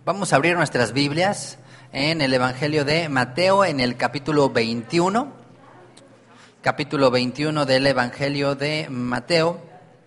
Vamos a abrir nuestras Biblias en el Evangelio de Mateo, en el capítulo 21. Capítulo 21 del Evangelio de Mateo.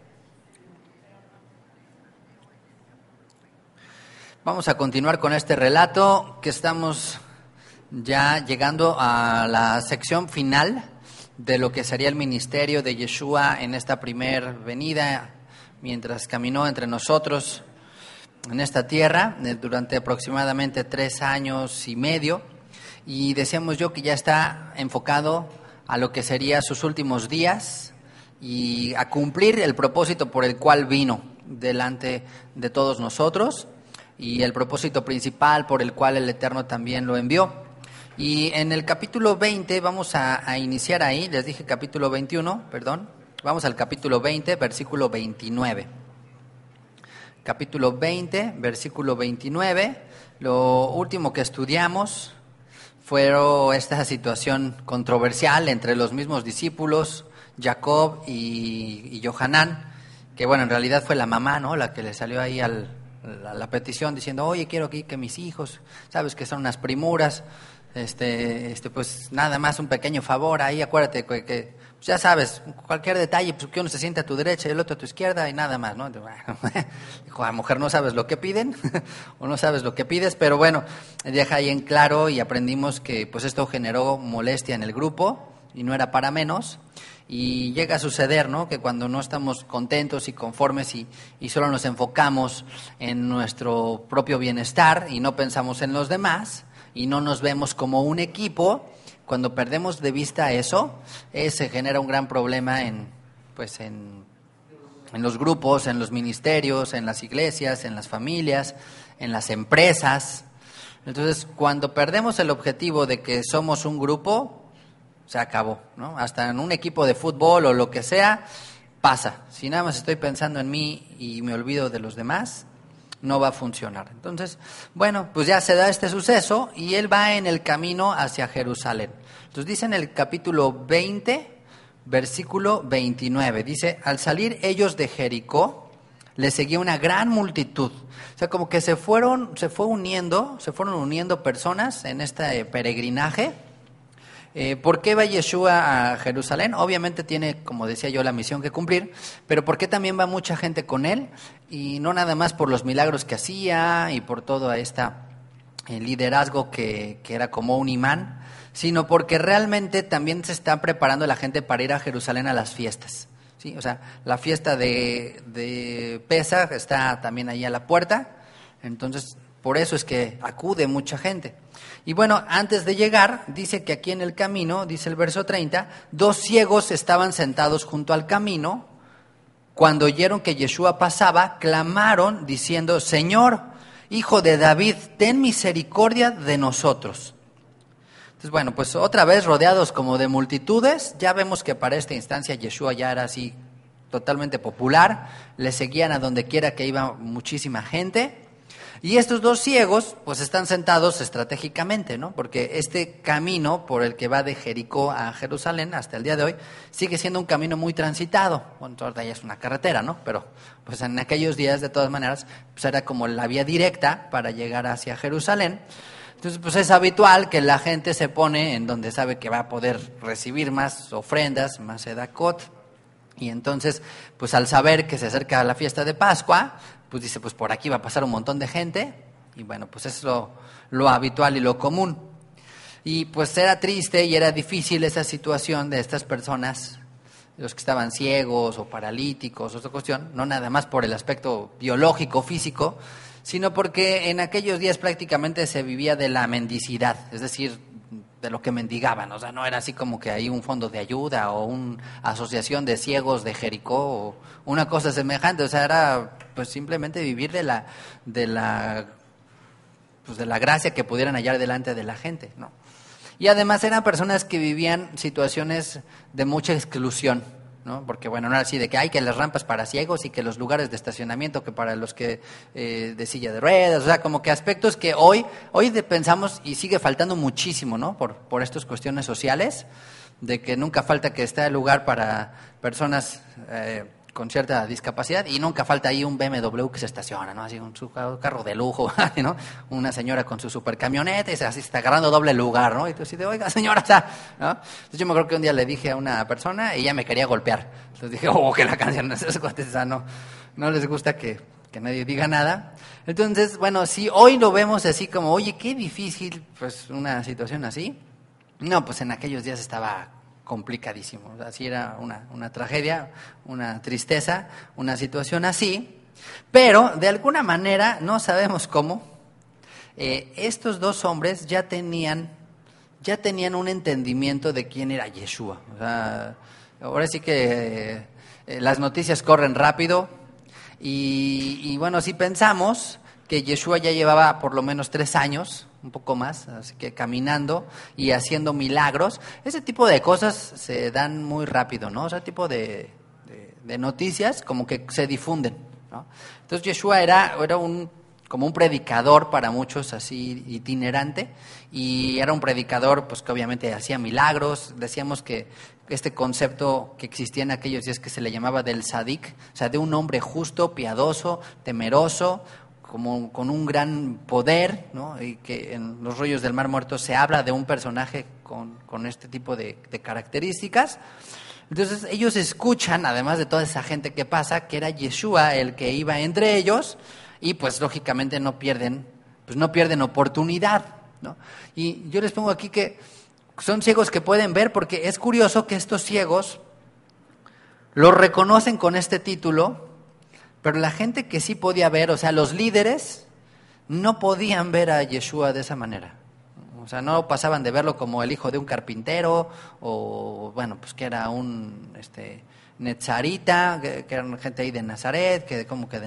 Vamos a continuar con este relato que estamos ya llegando a la sección final de lo que sería el ministerio de Yeshua en esta primer venida, mientras caminó entre nosotros en esta tierra durante aproximadamente 3 años y medio, y decíamos yo que ya está enfocado a lo que sería sus últimos días y a cumplir el propósito por el cual vino delante de todos nosotros y el propósito principal por el cual el Eterno también lo envió. Y en el capítulo 20 vamos a iniciar ahí, les dije capítulo 21, vamos al capítulo 20, versículo 29. Capítulo 20, versículo 29, lo último que estudiamos fue esta situación controversial entre los mismos discípulos, Jacob y Johanán, que bueno, en realidad fue la mamá, ¿no?, la que le salió ahí a la petición diciendo, oye, quiero que mis hijos, sabes que son unas primuras, pues nada más un pequeño favor ahí, acuérdate que pues ya sabes, cualquier detalle, pues que uno se siente a tu derecha y el otro a tu izquierda y nada más, ¿no? Dijo, a mujer, no sabes lo que piden o no sabes lo que pides, pero bueno, deja ahí en claro y aprendimos que pues esto generó molestia en el grupo y no era para menos. Y llega a suceder, ¿no?, que cuando no estamos contentos y conformes y solo nos enfocamos en nuestro propio bienestar y no pensamos en los demás y no nos vemos como un equipo, cuando perdemos de vista eso, se genera un gran problema en los grupos, en los ministerios, en las iglesias, en las familias, en las empresas. Entonces, cuando perdemos el objetivo de que somos un grupo, se acabó, ¿no? Hasta en un equipo de fútbol o lo que sea, pasa. Si nada más estoy pensando en mí y me olvido de los demás, no va a funcionar. Entonces, bueno, pues ya se da este suceso y él va en el camino hacia Jerusalén. Entonces dice en el capítulo 20, versículo 29, dice, al salir ellos de Jericó, le seguía una gran multitud. O sea, como que se fueron uniendo personas en este peregrinaje. ¿Por qué va Yeshua a Jerusalén? Obviamente tiene, como decía yo, la misión que cumplir, pero ¿por qué también va mucha gente con él? Y no nada más por los milagros que hacía y por todo este liderazgo que era como un imán, sino porque realmente también se está preparando la gente para ir a Jerusalén a las fiestas, ¿sí? O sea, la fiesta de Pesaj está también ahí a la puerta, entonces por eso es que acude mucha gente. Y bueno, antes de llegar, dice que aquí en el camino, dice el verso 30, 2 ciegos estaban sentados junto al camino. Cuando oyeron que Yeshua pasaba, clamaron diciendo, Señor, Hijo de David, ten misericordia de nosotros. Entonces, bueno, pues otra vez rodeados como de multitudes, ya vemos que para esta instancia Yeshua ya era así totalmente popular, le seguían a donde quiera que iba muchísima gente. Y estos 2 ciegos, pues están sentados estratégicamente, ¿no? Porque este camino por el que va de Jericó a Jerusalén hasta el día de hoy sigue siendo un camino muy transitado. Bueno, ahorita ya es una carretera, ¿no? Pero pues en aquellos días, de todas maneras, pues era como la vía directa para llegar hacia Jerusalén. Entonces, pues es habitual que la gente se pone en donde sabe que va a poder recibir más ofrendas, más sedacot. Y entonces, pues al saber que se acerca la fiesta de Pascua, pues dice, pues por aquí va a pasar un montón de gente, y bueno, pues es lo habitual y lo común. Y pues era triste y era difícil esa situación de estas personas, los que estaban ciegos o paralíticos, otra cuestión, no nada más por el aspecto biológico, físico, sino porque en aquellos días prácticamente se vivía de la mendicidad, es decir, de lo que mendigaban. O sea, no era así como que hay un fondo de ayuda o una asociación de ciegos de Jericó o una cosa semejante. O sea, era pues simplemente vivir de la gracia que pudieran hallar delante de la gente, ¿no? Y además eran personas que vivían situaciones de mucha exclusión, ¿no? Porque bueno, no era así de que hay que las rampas para ciegos y que los lugares de estacionamiento que para los que de silla de ruedas, o sea, como que aspectos que hoy pensamos y sigue faltando muchísimo, ¿no? Por estas cuestiones sociales, de que nunca falta que esté el lugar para personas con cierta discapacidad, y nunca falta ahí un BMW que se estaciona, ¿no? Así un carro de lujo, ¿no? Una señora con su supercamioneta y así está agarrando doble lugar, ¿no? Y tú dices, oiga, señora, o sea, ¿no? Entonces yo me acuerdo que un día le dije a una persona y ella me quería golpear. Entonces dije, que la canción, esos cuates, o sea, no les gusta que nadie diga nada. Entonces, bueno, si hoy lo vemos así como, oye, qué difícil, pues una situación así. No, pues en aquellos días estaba complicadísimo. Así era una tragedia, una tristeza, una situación así. Pero de alguna manera, no sabemos cómo, estos dos hombres ya tenían un entendimiento de quién era Yeshua. O sea, ahora sí que las noticias corren rápido y bueno, si pensamos que Yeshua ya llevaba por lo menos 3 años, un poco más, así que caminando y haciendo milagros, ese tipo de cosas se dan muy rápido, ¿no? Ese tipo de noticias como que se difunden, ¿no? Entonces Yeshua era como un predicador para muchos, así itinerante, y era un predicador pues que obviamente hacía milagros. Decíamos que este concepto que existía en aquellos días que se le llamaba del Sadik, o sea, de un hombre justo, piadoso, temeroso, como con un gran poder, ¿no? Y que en los rollos del Mar Muerto se habla de un personaje con este tipo de características. Entonces ellos escuchan, además de toda esa gente que pasa, que era Yeshua el que iba entre ellos, y pues lógicamente no pierden oportunidad, ¿no? Y yo les pongo aquí que son ciegos que pueden ver, porque es curioso que estos ciegos los reconocen con este título, pero la gente que sí podía ver, o sea, los líderes, no podían ver a Yeshua de esa manera. O sea, no pasaban de verlo como el hijo de un carpintero, o bueno, pues que era un netzarita, que eran gente ahí de Nazaret, que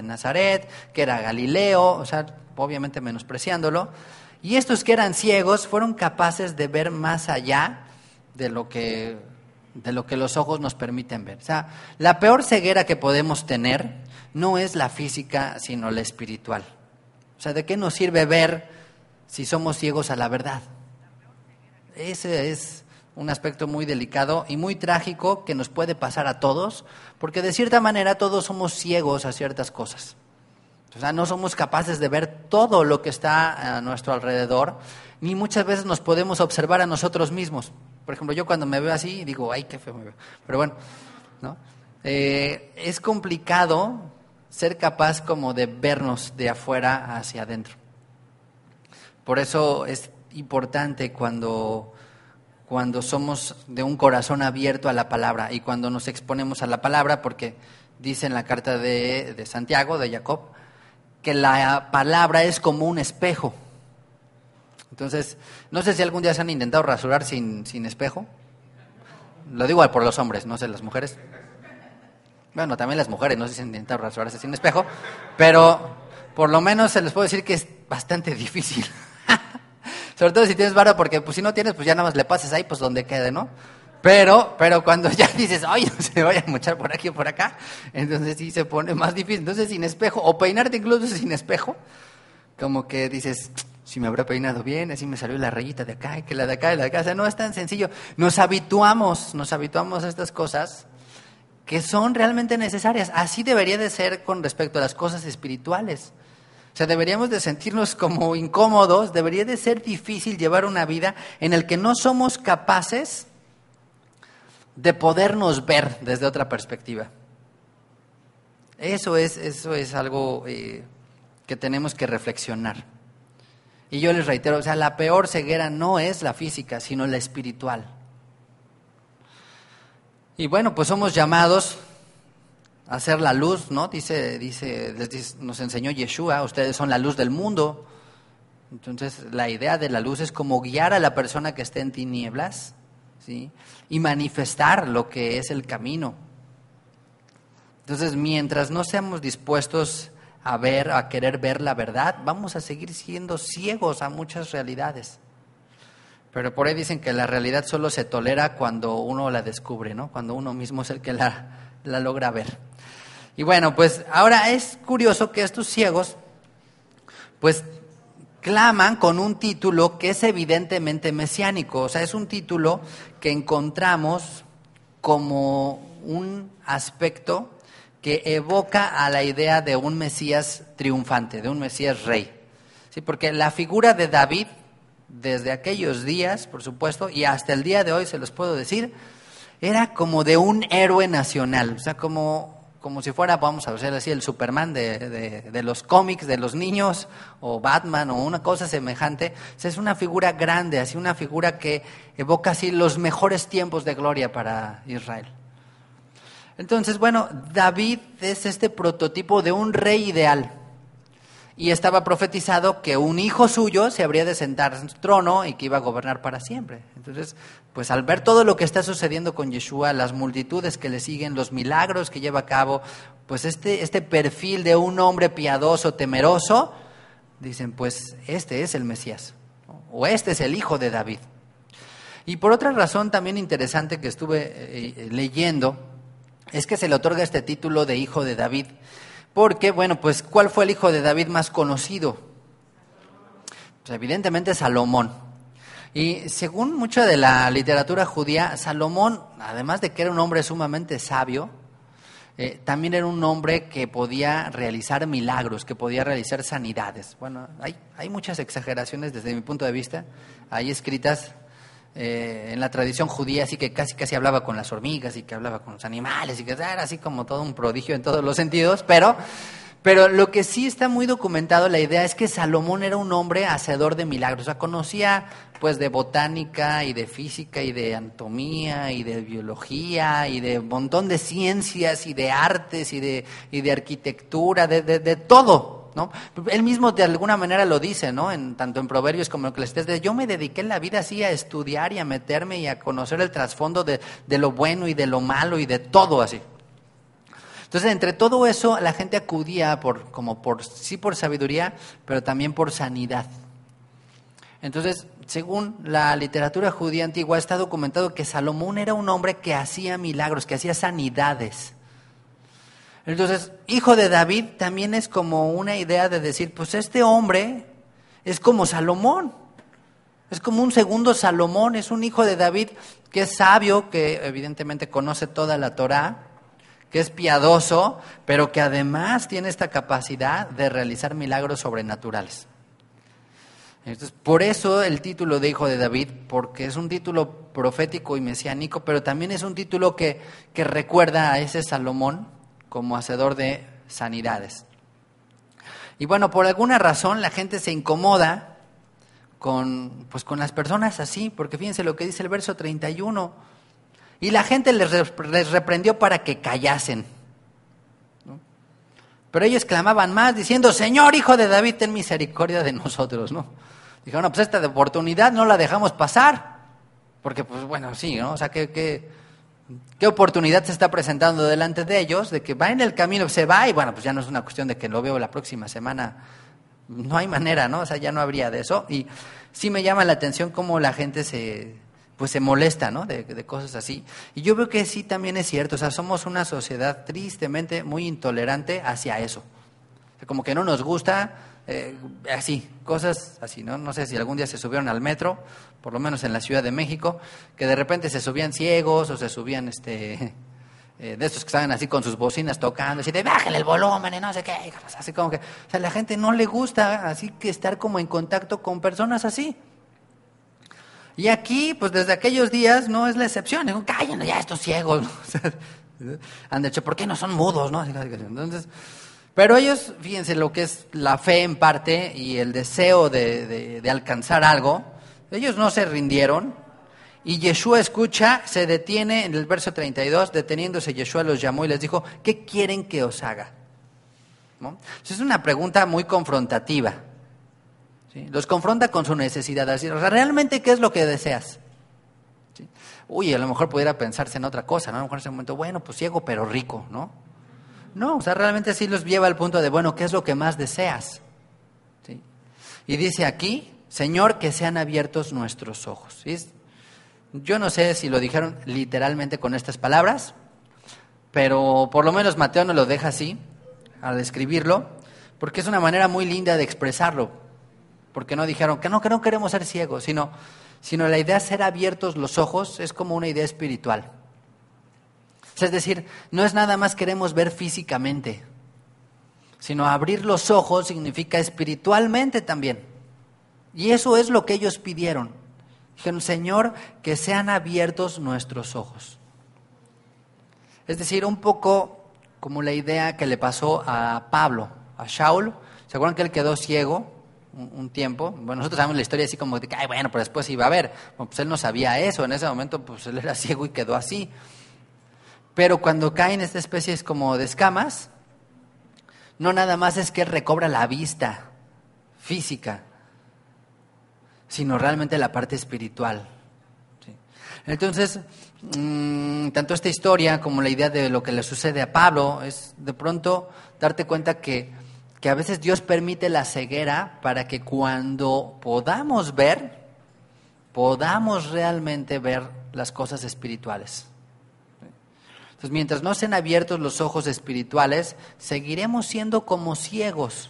era Galileo, o sea, obviamente menospreciándolo. Y estos que eran ciegos fueron capaces de ver más allá de lo que los ojos nos permiten ver. O sea, la peor ceguera que podemos tener no es la física, sino la espiritual. O sea, ¿de qué nos sirve ver si somos ciegos a la verdad? Ese es un aspecto muy delicado y muy trágico que nos puede pasar a todos, porque de cierta manera todos somos ciegos a ciertas cosas. O sea, no somos capaces de ver todo lo que está a nuestro alrededor, ni muchas veces nos podemos observar a nosotros mismos. Por ejemplo, yo cuando me veo así digo, ay, qué feo me veo. Pero bueno, ¿no? Es complicado ser capaz como de vernos de afuera hacia adentro. Por eso es importante cuando somos de un corazón abierto a la palabra y cuando nos exponemos a la palabra, porque dice en la carta de Santiago, de Jacob, que la palabra es como un espejo. Entonces, no sé si algún día se han intentado rasurar sin espejo. Lo digo por los hombres, no sé, las mujeres. Bueno, también las mujeres, no sé si han intentado rasurarse sin espejo, pero por lo menos se les puedo decir que es bastante difícil. Sobre todo si tienes barba, porque pues si no tienes, pues ya nada más le pases ahí, pues donde quede, ¿no? Pero cuando ya dices, ay, no se me vaya a mochar por aquí o por acá, entonces sí se pone más difícil. Entonces sin espejo, o peinarte incluso sin espejo, como que dices, si me habrá peinado bien, así me salió la rayita de acá, y que la de acá y la de acá. O sea, no es tan sencillo. Nos habituamos a estas cosas que son realmente necesarias. Así debería de ser con respecto a las cosas espirituales. O sea, deberíamos de sentirnos como incómodos, debería de ser difícil llevar una vida en la que no somos capaces de podernos ver desde otra perspectiva. Eso es algo que tenemos que reflexionar. Y yo les reitero, o sea, la peor ceguera no es la física, sino la espiritual. Y bueno, pues somos llamados a ser la luz, ¿no? Nos enseñó Yeshua, ustedes son la luz del mundo. Entonces, la idea de la luz es como guiar a la persona que esté en tinieblas, ¿sí? Y manifestar lo que es el camino. Entonces, mientras no seamos dispuestos a querer ver la verdad, vamos a seguir siendo ciegos a muchas realidades. Pero por ahí dicen que la realidad solo se tolera cuando uno la descubre, ¿no? Cuando uno mismo es el que la logra ver. Y bueno, pues ahora es curioso que estos ciegos, pues claman con un título que es evidentemente mesiánico. O sea, es un título que encontramos como un aspecto que evoca a la idea de un Mesías triunfante, de un Mesías rey. Sí, porque la figura de David, desde aquellos días, por supuesto, y hasta el día de hoy, se los puedo decir, era como de un héroe nacional, o sea, como si fuera, vamos a decir así, el Superman de los cómics, de los niños, o Batman, o una cosa semejante. O sea, es una figura grande, así una figura que evoca así los mejores tiempos de gloria para Israel. Entonces, bueno, David es este prototipo de un rey ideal. Y estaba profetizado que un hijo suyo se habría de sentar en su trono y que iba a gobernar para siempre. Entonces, pues al ver todo lo que está sucediendo con Yeshua, las multitudes que le siguen, los milagros que lleva a cabo, pues este perfil de un hombre piadoso, temeroso, dicen, pues este es el Mesías, ¿no? O este es el hijo de David. Y por otra razón también interesante que estuve leyendo, es que se le otorga este título de hijo de David. Porque, bueno, pues, ¿cuál fue el hijo de David más conocido? Pues evidentemente Salomón. Y según mucha de la literatura judía, Salomón, además de que era un hombre sumamente sabio, también era un hombre que podía realizar milagros, que podía realizar sanidades. Bueno, hay muchas exageraciones desde mi punto de vista, hay escritas en la tradición judía, así que casi hablaba con las hormigas y que hablaba con los animales y que era así como todo un prodigio en todos los sentidos, pero lo que sí está muy documentado, la idea es que Salomón era un hombre hacedor de milagros, o sea, conocía pues de botánica y de física y de anatomía y de biología y de un montón de ciencias y de artes y de arquitectura, de todo, ¿no? Él mismo de alguna manera lo dice, ¿no? Tanto en Proverbios como en Eclesiastés, yo me dediqué en la vida así a estudiar y a meterme y a conocer el trasfondo de lo bueno y de lo malo y de todo así. Entonces, entre todo eso, la gente acudía por sabiduría, pero también por sanidad. Entonces, según la literatura judía antigua, está documentado que Salomón era un hombre que hacía milagros, que hacía sanidades. Entonces, hijo de David también es como una idea de decir, pues este hombre es como Salomón, es como un segundo Salomón, es un hijo de David que es sabio, que evidentemente conoce toda la Torá, que es piadoso, pero que además tiene esta capacidad de realizar milagros sobrenaturales. Entonces, por eso el título de hijo de David, porque es un título profético y mesiánico, pero también es un título que recuerda a ese Salomón como hacedor de sanidades. Y bueno, por alguna razón la gente se incomoda con las personas así, porque fíjense lo que dice el verso 31. Y la gente les reprendió para que callasen, ¿no? Pero ellos clamaban más diciendo, Señor, hijo de David, ten misericordia de nosotros, ¿no? Dijeron, no, pues esta oportunidad no la dejamos pasar, porque pues bueno, sí, ¿no? O sea, ¿qué oportunidad se está presentando delante de ellos? De que va en el camino, se va y bueno, pues ya no es una cuestión de que lo veo la próxima semana, no hay manera, ¿no? O sea, ya no habría de eso. Y sí me llama la atención cómo la gente se molesta, ¿no? De cosas así. Y yo veo que sí también es cierto, o sea, somos una sociedad tristemente muy intolerante hacia eso. O sea, como que no nos gusta así, cosas así, ¿no? No sé si algún día se subieron al metro, por lo menos en la Ciudad de México, que de repente se subían ciegos o se subían de estos que estaban así con sus bocinas tocando, así de bájale el volumen y no sé qué, así como que, o sea, a la gente no le gusta así que estar como en contacto con personas así. Y aquí, pues desde aquellos días no es la excepción. Digo, cállense ya estos ciegos, ¿no? O sea, han dicho, ¿por qué no son mudos, no? Entonces, pero ellos, fíjense lo que es la fe en parte y el deseo de alcanzar algo, ellos no se rindieron. Y Yeshua escucha, se detiene en el verso 32, deteniéndose Yeshua los llamó y les dijo, ¿qué quieren que os haga? ¿No? Es una pregunta muy confrontativa. ¿Sí? Los confronta con su necesidad, así, o sea, ¿realmente qué es lo que deseas? ¿Sí? Uy, a lo mejor pudiera pensarse en otra cosa, ¿no? A lo mejor en ese momento, bueno, pues ciego pero rico, ¿no? No, o sea, realmente sí los lleva al punto de, bueno, ¿qué es lo que más deseas? ¿Sí? Y dice aquí, Señor, que sean abiertos nuestros ojos. ¿Sí? Yo no sé si lo dijeron literalmente con estas palabras, pero por lo menos Mateo nos lo deja así, al describirlo, porque es una manera muy linda de expresarlo. Porque no dijeron que no queremos ser ciegos, sino la idea de ser abiertos los ojos es como una idea espiritual. O sea, es decir, no es nada más queremos ver físicamente, sino abrir los ojos significa espiritualmente también. Y eso es lo que ellos pidieron. Dijeron, Señor, que sean abiertos nuestros ojos. Es decir, un poco como la idea que le pasó a Pablo, a Shaul. ¿Se acuerdan que él quedó ciego un tiempo? Bueno, nosotros sabemos la historia así como de que, bueno, pero después iba a ver. Bueno, pues él no sabía eso, en ese momento pues él era ciego y quedó así. Pero cuando caen esta especie como de escamas, no nada más es que él recobra la vista física, sino realmente la parte espiritual. ¿Sí? Entonces, tanto esta historia como la idea de lo que le sucede a Pablo es de pronto darte cuenta que a veces Dios permite la ceguera para que cuando podamos ver, podamos realmente ver las cosas espirituales. Entonces, mientras no sean abiertos los ojos espirituales, seguiremos siendo como ciegos.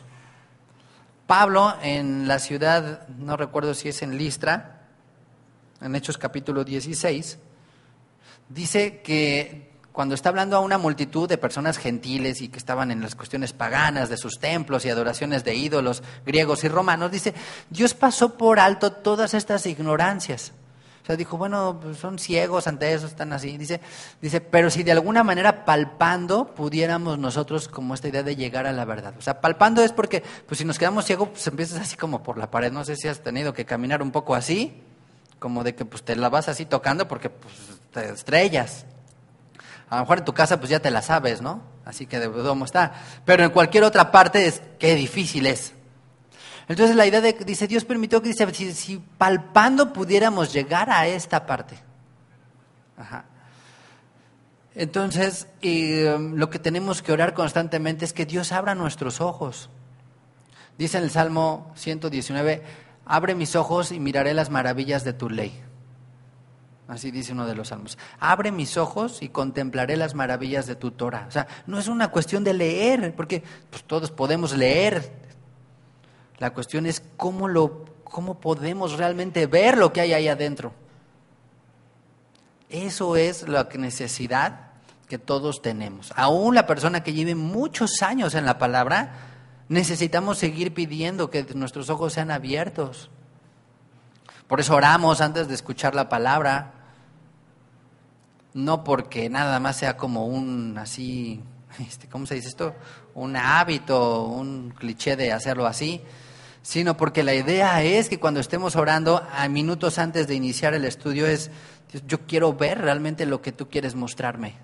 Pablo en la ciudad, no recuerdo si es en Listra, en Hechos capítulo 16, dice que cuando está hablando a una multitud de personas gentiles y que estaban en las cuestiones paganas de sus templos y adoraciones de ídolos griegos y romanos, dice, Dios pasó por alto todas estas ignorancias. O sea, dijo, bueno, pues son ciegos ante eso, están así. Dice, pero si de alguna manera palpando pudiéramos nosotros como esta idea de llegar a la verdad. O sea, palpando es porque, pues si nos quedamos ciegos, pues empiezas así como por la pared. No sé si has tenido que caminar un poco así, como de que pues te la vas así tocando porque pues te estrellas. A lo mejor en tu casa pues ya te la sabes, ¿no? Así que de cómo está. Pero en cualquier otra parte es qué difícil es. Entonces la idea de, dice, Dios permitió que, dice, si palpando pudiéramos llegar a esta parte. Ajá. Entonces, lo que tenemos que orar constantemente es que Dios abra nuestros ojos. Dice en el Salmo 119, abre mis ojos y miraré las maravillas de tu ley. Así dice uno de los salmos. Abre mis ojos y contemplaré las maravillas de tu Torah. O sea, no es una cuestión de leer, porque pues, todos podemos leer. La cuestión es cómo podemos realmente ver lo que hay ahí adentro. Eso es la necesidad que todos tenemos. Aún la persona que lleve muchos años en la palabra, necesitamos seguir pidiendo que nuestros ojos sean abiertos. Por eso oramos antes de escuchar la palabra. No porque nada más sea como un así, ¿cómo se dice esto? Un hábito, un cliché de hacerlo así, sino porque la idea es que cuando estemos orando, a minutos antes de iniciar el estudio, es, yo quiero ver realmente lo que tú quieres mostrarme.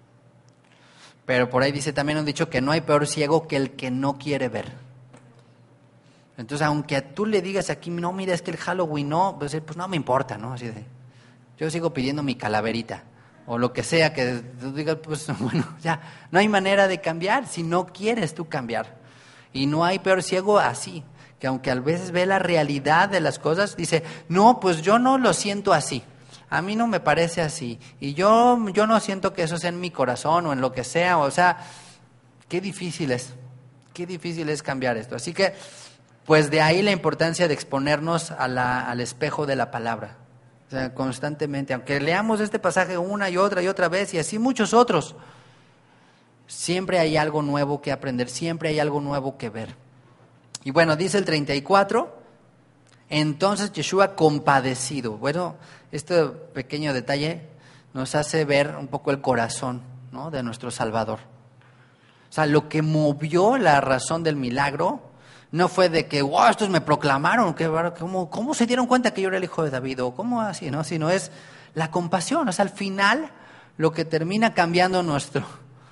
Pero por ahí dice también un dicho que no hay peor ciego que el que no quiere ver. Entonces, aunque tú le digas aquí, no, mira, es que el Halloween no, pues no me importa, ¿no? Así de, yo sigo pidiendo mi calaverita, o lo que sea, que tú digas, pues bueno, ya, no hay manera de cambiar si no quieres tú cambiar. Y no hay peor ciego así, que aunque a veces ve la realidad de las cosas, dice, no, pues yo no lo siento así, a mí no me parece así, y yo no siento que eso sea en mi corazón o en lo que sea, o sea, qué difícil es cambiar esto. Así que, pues de ahí la importancia de exponernos al espejo de la palabra, o sea, constantemente, aunque leamos este pasaje una y otra vez, y así muchos otros, siempre hay algo nuevo que aprender, siempre hay algo nuevo que ver. Y bueno, dice el 34, entonces Yeshua compadecido. Bueno, este pequeño detalle nos hace ver un poco el corazón, ¿no?, de nuestro Salvador. O sea, lo que movió la razón del milagro no fue de que, wow, estos me proclamaron, ¿cómo se dieron cuenta que yo era el hijo de David? O cómo así, ¿no? Sino es la compasión. O sea, al final lo que termina cambiando nuestra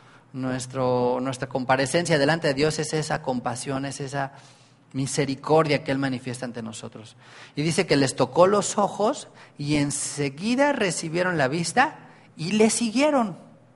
comparecencia delante de Dios es esa compasión, es esa misericordia que Él manifiesta ante nosotros. Y dice que les tocó los ojos y enseguida recibieron la vista y le siguieron.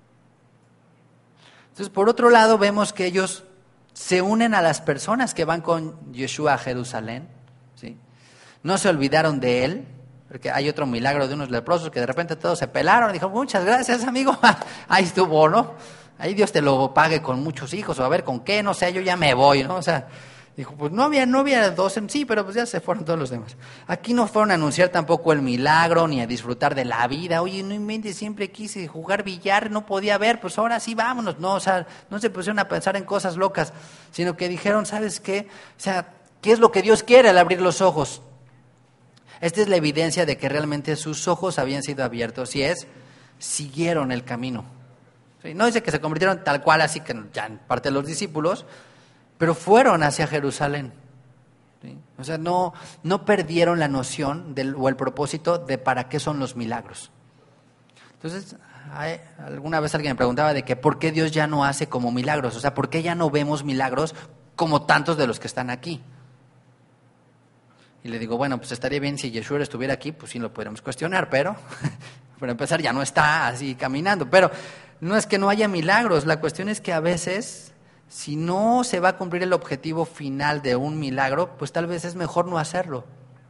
Entonces, por otro lado, vemos que ellos se unen a las personas que van con Yeshua a Jerusalén, ¿sí? No se olvidaron de Él, porque hay otro milagro de unos leprosos que de repente todos se pelaron y dijo, muchas gracias, amigo, ahí estuvo, ¿no? Ahí Dios te lo pague con muchos hijos, o a ver con qué, no sé, yo ya me voy, ¿no? O sea, Dijo, pues no había 12, sí, pero pues ya se fueron todos los demás. Aquí no fueron a anunciar tampoco el milagro, ni a disfrutar de la vida. Oye, no inventes, siempre quise jugar billar, no podía ver, pues ahora sí, vámonos. No, o sea, no se pusieron a pensar en cosas locas, sino que dijeron, ¿sabes qué? O sea, ¿qué es lo que Dios quiere al abrir los ojos? Esta es la evidencia de que realmente sus ojos habían sido abiertos, y siguieron el camino. ¿Sí? No dice que se convirtieron tal cual, así que ya en parte de los discípulos, pero fueron hacia Jerusalén. ¿Sí? O sea, no perdieron la noción o el propósito de para qué son los milagros. Entonces, alguna vez alguien me preguntaba de que por qué Dios ya no hace como milagros, o sea, por qué ya no vemos milagros como tantos de los que están aquí. Y le digo, bueno, pues estaría bien si Yeshua estuviera aquí, pues sí lo podríamos cuestionar, pero para empezar ya no está así caminando. Pero no es que no haya milagros, la cuestión es que a veces, si no se va a cumplir el objetivo final de un milagro, pues tal vez es mejor no hacerlo.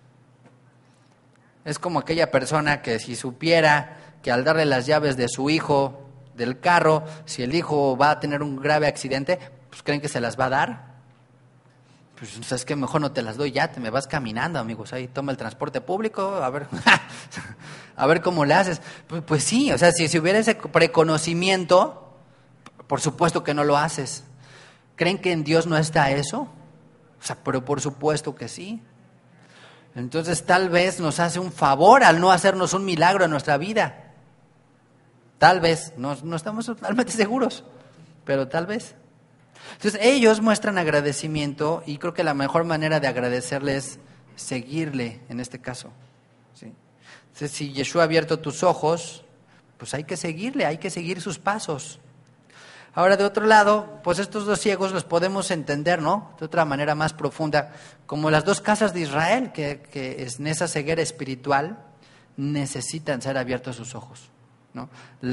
Es como aquella persona que si supiera que al darle las llaves de su hijo del carro, si el hijo va a tener un grave accidente, pues creen que se las va a dar. Pues es que mejor no te las doy ya, te me vas caminando, amigos, ahí toma el transporte público, a ver cómo le haces. Pues sí, o sea, si hubiera ese preconocimiento, por supuesto que no lo haces. ¿Creen que en Dios no está eso? O sea, pero por supuesto que sí. Entonces tal vez nos hace un favor al no hacernos un milagro en nuestra vida. Tal vez, no estamos totalmente seguros, pero tal vez. Entonces ellos muestran agradecimiento, y creo que la mejor manera de agradecerle es seguirle en este caso. ¿Sí? Entonces, si Yeshua ha abierto tus ojos, pues hay que seguirle, hay que seguir sus pasos. Ahora, de otro lado, pues estos dos ciegos los podemos entender, ¿no? De otra manera más profunda, como las dos casas de Israel, que en esa ceguera espiritual necesitan ser abiertos sus ojos, ¿no?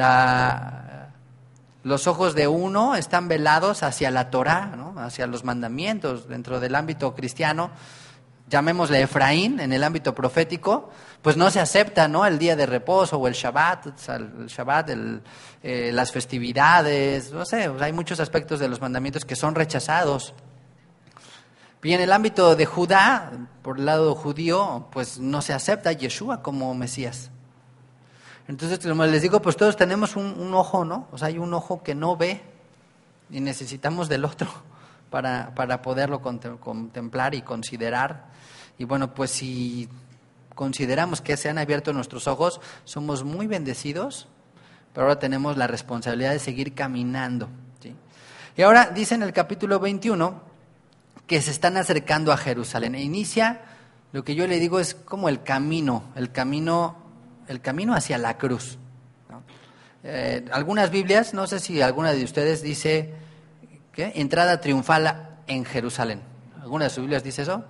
Los ojos de uno están velados hacia la Torá, ¿no? Hacia los mandamientos dentro del ámbito cristiano. Llamémosle Efraín, en el ámbito profético, pues no se acepta, ¿no? El día de reposo o el Shabbat, las festividades, no sé, hay muchos aspectos de los mandamientos que son rechazados. Y en el ámbito de Judá, por el lado judío, pues no se acepta a Yeshua como Mesías. Entonces, como les digo, pues todos tenemos un ojo, ¿no? O sea, hay un ojo que no ve y necesitamos del otro para poderlo contemplar y considerar. Y bueno, pues si consideramos que se han abierto nuestros ojos, somos muy bendecidos, pero ahora tenemos la responsabilidad de seguir caminando, ¿sí? Y ahora dice en el capítulo 21 que se están acercando a Jerusalén. E inicia, lo que yo le digo es como el camino hacia la cruz, ¿no? Algunas Biblias, no sé si alguna de ustedes dice, ¿qué? Entrada triunfal en Jerusalén. ¿Alguna de sus Biblias dice eso?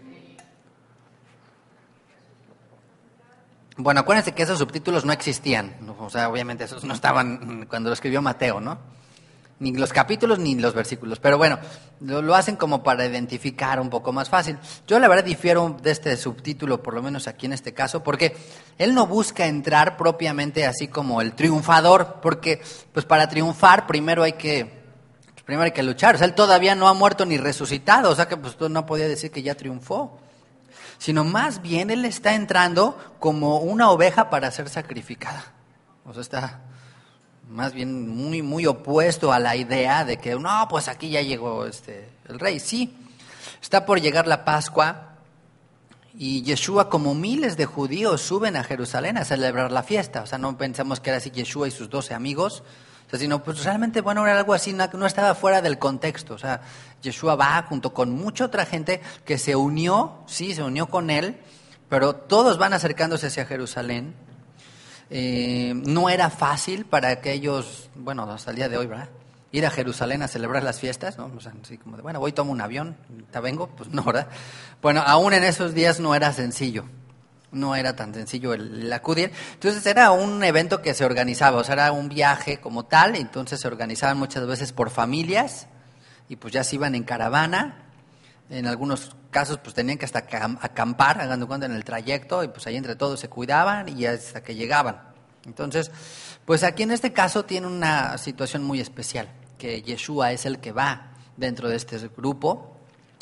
Bueno, acuérdense que esos subtítulos no existían, o sea, obviamente esos no estaban cuando lo escribió Mateo, ¿no? Ni los capítulos ni los versículos, pero bueno, lo hacen como para identificar un poco más fácil. Yo la verdad difiero de este subtítulo, por lo menos aquí en este caso, porque él no busca entrar propiamente así como el triunfador, porque pues para triunfar primero hay que luchar. O sea, él todavía no ha muerto ni resucitado, o sea que pues no podía decir que ya triunfó, sino más bien él está entrando como una oveja para ser sacrificada. O sea, está más bien muy, muy opuesto a la idea de que, no, pues aquí ya llegó el rey. Sí, está por llegar la Pascua y Yeshua, como miles de judíos, suben a Jerusalén a celebrar la fiesta. O sea, no pensamos que era así Yeshua y sus 12 amigos, o sea, sino pues realmente, bueno, era algo así, no estaba fuera del contexto. O sea, Yeshua va junto con mucha otra gente que se unió con él, pero todos van acercándose hacia Jerusalén. No era fácil para aquellos, bueno, hasta el día de hoy, ¿verdad? Ir a Jerusalén a celebrar las fiestas, ¿no? O sea, así como de, bueno, voy, tomo un avión, te vengo, pues no, ¿verdad? Bueno, aún en esos días no era sencillo, no era tan sencillo el acudir. Entonces era un evento que se organizaba, o sea, era un viaje como tal, y entonces se organizaban muchas veces por familias, y pues ya se iban en caravana. En algunos casos pues tenían que hasta acampar, hagan cuenta, en el trayecto, y pues ahí entre todos se cuidaban y hasta que llegaban. Entonces, pues aquí en este caso tiene una situación muy especial, que Yeshua es el que va dentro de este grupo,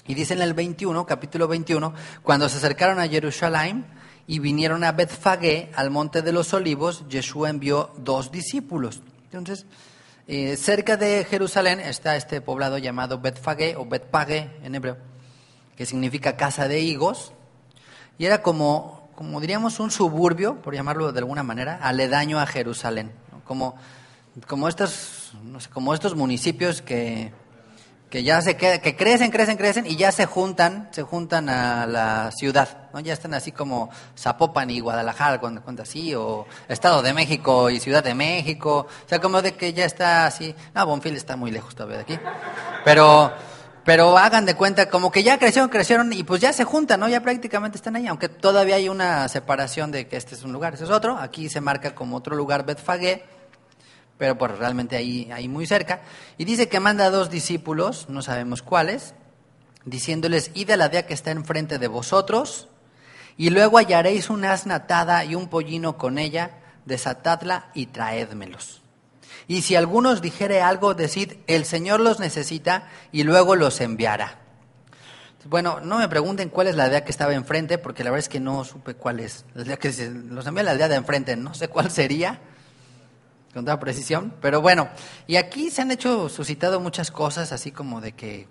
Y dice en el 21, capítulo 21, cuando se acercaron a Jerusalén y vinieron a Betfagé, al monte de los olivos, Yeshua envió 2 discípulos. Entonces, cerca de Jerusalén está este poblado llamado Betfagé o Betpagé en hebreo, que significa casa de higos, y era como diríamos un suburbio, por llamarlo de alguna manera, aledaño a Jerusalén, ¿no? Como estos, no sé, como estos municipios que ya que crecen y ya se juntan a la ciudad, ¿no? Ya están así como Zapopan y Guadalajara, cuando así, o Estado de México y Ciudad de México, o sea, como de que ya está así. Bonfil está muy lejos todavía de aquí, pero hagan de cuenta como que ya crecieron y pues ya se juntan, ¿no? Ya prácticamente están ahí, aunque todavía hay una separación de que este es un lugar, este es otro. Aquí se marca como otro lugar Betfagé, pero pues realmente ahí muy cerca. Y dice que manda a 2 discípulos, no sabemos cuáles, diciéndoles: id a la aldea que está enfrente de vosotros, y luego hallaréis una asna atada y un pollino con ella, desatadla y traédmelos. Y si alguno os dijere algo, decid: el Señor los necesita, y luego los enviará. Bueno, no me pregunten cuál es la aldea que estaba enfrente, porque la verdad es que no supe cuál es. La aldea que los envía a la aldea de enfrente, no sé cuál sería con toda precisión, pero bueno, y aquí se han suscitado muchas cosas, así como de que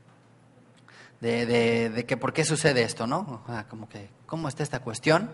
por qué sucede esto, ¿no? Como que, ¿cómo está esta cuestión?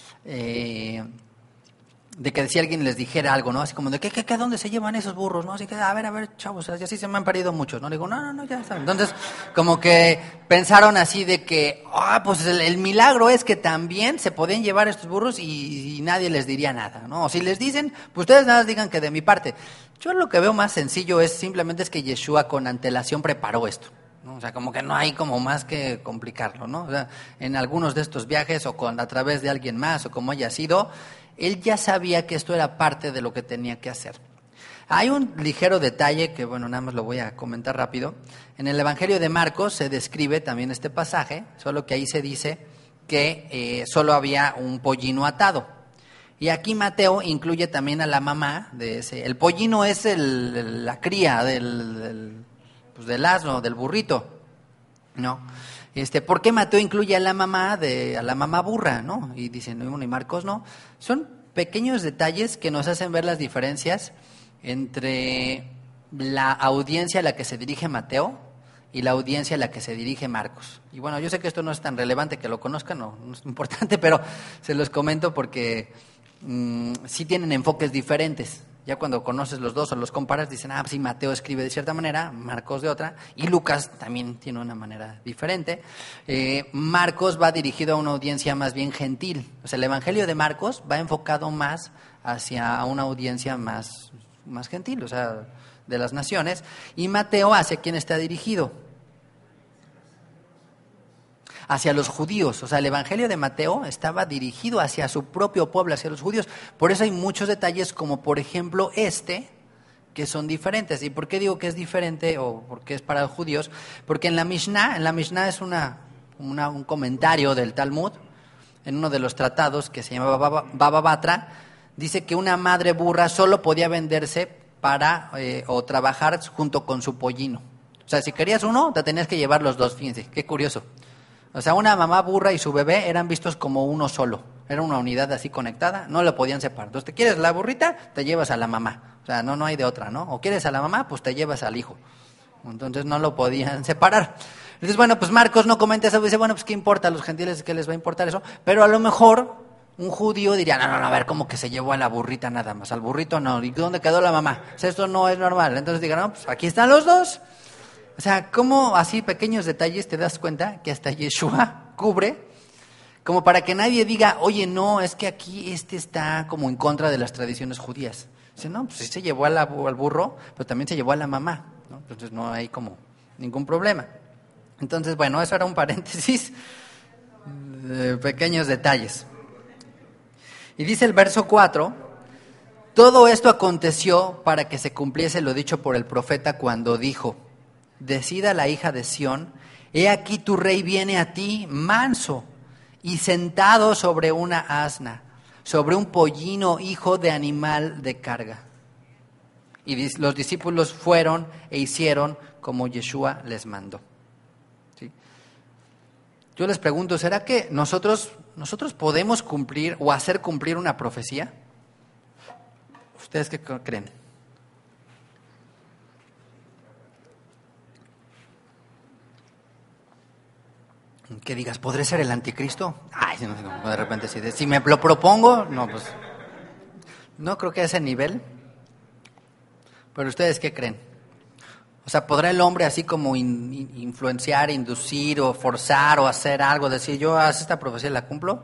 De que si alguien les dijera algo, ¿no? Así como de, ¿qué, dónde se llevan esos burros, no? Así que, a ver, chavos, así se me han parido muchos, ¿no? Le digo, no, ya saben. Entonces, como que pensaron así de que, pues el milagro es que también se podían llevar estos burros y nadie les diría nada, ¿no? O si les dicen, pues ustedes nada más digan que de mi parte. Yo lo que veo más sencillo simplemente es que Yeshua con antelación preparó esto, ¿no? O sea, como que no hay como más que complicarlo, ¿no? O sea, en algunos de estos viajes o a través de alguien más o como haya sido, él ya sabía que esto era parte de lo que tenía que hacer. Hay un ligero detalle que, bueno, nada más lo voy a comentar rápido. En el Evangelio de Marcos se describe también este pasaje, solo que ahí se dice que solo había un pollino atado. Y aquí Mateo incluye también a la mamá de ese. El pollino es la cría del asno, del burrito, ¿no? ¿Por qué Mateo incluye a la mamá burra, ¿no? Y dicen, y Marcos no. Son pequeños detalles que nos hacen ver las diferencias entre la audiencia a la que se dirige Mateo y la audiencia a la que se dirige Marcos. Y bueno, yo sé que esto no es tan relevante que lo conozcan, no es importante, pero se los comento porque sí tienen enfoques diferentes. Ya cuando conoces los dos o los comparas, dicen, sí, Mateo escribe de cierta manera, Marcos de otra, y Lucas también tiene una manera diferente. Marcos va dirigido a una audiencia más bien gentil. O sea, el Evangelio de Marcos va enfocado más hacia una audiencia más gentil, o sea, de las naciones, y Mateo hacia quién está dirigido. Hacia los judíos, o sea, el Evangelio de Mateo estaba dirigido hacia su propio pueblo, hacia los judíos. Por eso hay muchos detalles como, por ejemplo, que son diferentes. ¿Y por qué digo que es diferente o por qué es para los judíos? Porque en la Mishnah es un comentario del Talmud, en uno de los tratados que se llama Baba Batra, dice que una madre burra solo podía venderse para o trabajar junto con su pollino. O sea, si querías uno, te tenías que llevar los 2, fíjense, qué curioso. O sea, una mamá burra y su bebé eran vistos como uno solo. Era una unidad así conectada, no lo podían separar. Entonces, ¿te quieres la burrita? Te llevas a la mamá. O sea, no hay de otra, ¿no? O quieres a la mamá, pues te llevas al hijo. Entonces, no lo podían separar. Entonces, bueno, pues Marcos no comenta eso. Dice, bueno, pues ¿qué importa? A los gentiles, ¿qué les va a importar eso? Pero a lo mejor un judío diría, no, a ver, ¿cómo que se llevó a la burrita nada más? Al burrito no. ¿Y dónde quedó la mamá? O sea, esto no es normal. Entonces digan, no, pues aquí están los dos. O sea, cómo así pequeños detalles te das cuenta que hasta Yeshua cubre, como para que nadie diga, oye, no, es que aquí está como en contra de las tradiciones judías. Dice, no, pues sí se llevó al burro, pero también se llevó a la mamá, ¿no? Entonces no hay como ningún problema. Entonces, bueno, eso era un paréntesis de pequeños detalles. Y dice el verso 4, todo esto aconteció para que se cumpliese lo dicho por el profeta cuando dijo, decida la hija de Sión, he aquí tu rey viene a ti manso y sentado sobre una asna, sobre un pollino, hijo de animal de carga. Y los discípulos fueron e hicieron como Yeshua les mandó. ¿Sí? Yo les pregunto, ¿será que nosotros podemos cumplir o hacer cumplir una profecía? ¿Ustedes qué creen? Que digas, ¿podré ser el anticristo? Ay, no, de repente si me lo propongo, no, pues no creo que a ese nivel. Pero ¿ustedes qué creen? O sea, ¿podrá el hombre así como influenciar, inducir o forzar o hacer algo, decir, yo haz esta profecía y la cumplo?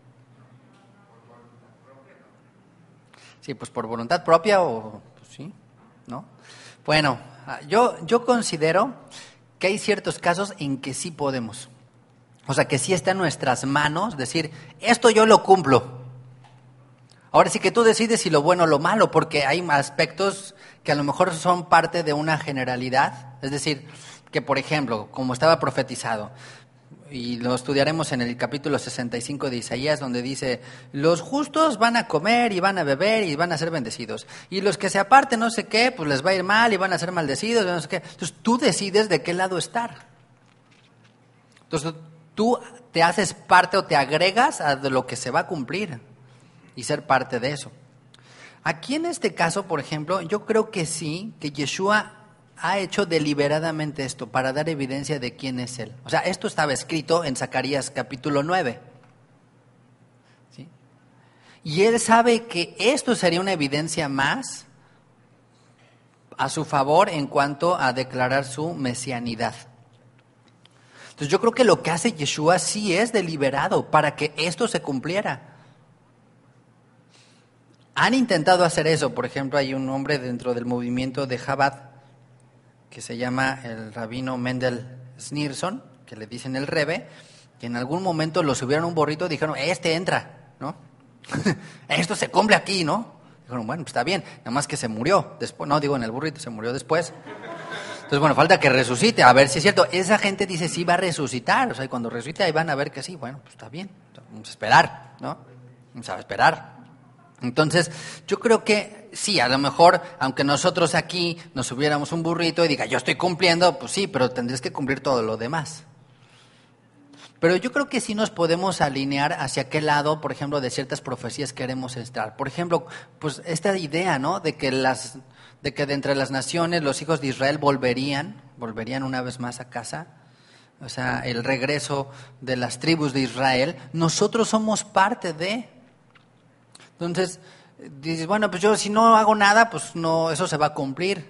Sí, pues por voluntad propia o pues sí, ¿no? Bueno, yo considero que hay ciertos casos en que sí podemos. O sea, que sí está en nuestras manos decir, esto yo lo cumplo. Ahora sí que tú decides si lo bueno o lo malo, porque hay aspectos que a lo mejor son parte de una generalidad. Es decir, que por ejemplo, como estaba profetizado, y lo estudiaremos en el capítulo 65 de Isaías, donde dice, los justos van a comer y van a beber y van a ser bendecidos. Y los que se aparten no sé qué, pues les va a ir mal y van a ser maldecidos, no sé qué. Entonces tú decides de qué lado estar. Entonces tú te haces parte o te agregas a lo que se va a cumplir y ser parte de eso. Aquí en este caso, por ejemplo, yo creo que sí, que Yeshua ha hecho deliberadamente esto para dar evidencia de quién es Él. O sea, esto estaba escrito en Zacarías capítulo 9. ¿Sí? Y Él sabe que esto sería una evidencia más a su favor en cuanto a declarar su mesianidad. Entonces yo creo que lo que hace Yeshua sí es deliberado para que esto se cumpliera. Han intentado hacer eso. Por ejemplo, hay un hombre dentro del movimiento de Chabad que se llama el rabino Mendel Schneerson, que le dicen el Rebe, que en algún momento lo subieron a un burrito y dijeron, entra, ¿no? Esto se cumple aquí, ¿no? Dijeron, bueno, pues está bien, nada más que se murió después, no digo en el burrito, se murió después. Entonces, bueno, falta que resucite, a ver si es cierto. Esa gente dice, sí va a resucitar, o sea, y cuando resucite ahí van a ver que sí, bueno, pues está bien, vamos a esperar, ¿no? Vamos a esperar. Entonces, yo creo que sí, a lo mejor, aunque nosotros aquí nos subiéramos un burrito y diga, yo estoy cumpliendo, pues sí, pero tendrías que cumplir todo lo demás. Pero yo creo que sí nos podemos alinear hacia qué lado, por ejemplo, de ciertas profecías queremos estar. Por ejemplo, pues esta idea, ¿no? De que de entre las naciones los hijos de Israel volverían una vez más a casa. O sea, el regreso de las tribus de Israel. Nosotros somos parte de. Entonces, dices, bueno, pues yo si no hago nada, pues no, eso se va a cumplir.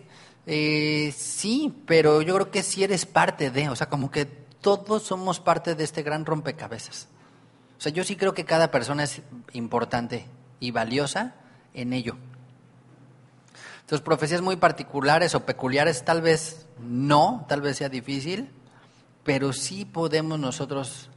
Sí, pero yo creo que sí eres parte de, o sea, como que todos somos parte de este gran rompecabezas. O sea, yo sí creo que cada persona es importante y valiosa en ello. Entonces, profecías muy particulares o peculiares, tal vez no, tal vez sea difícil, pero sí podemos nosotros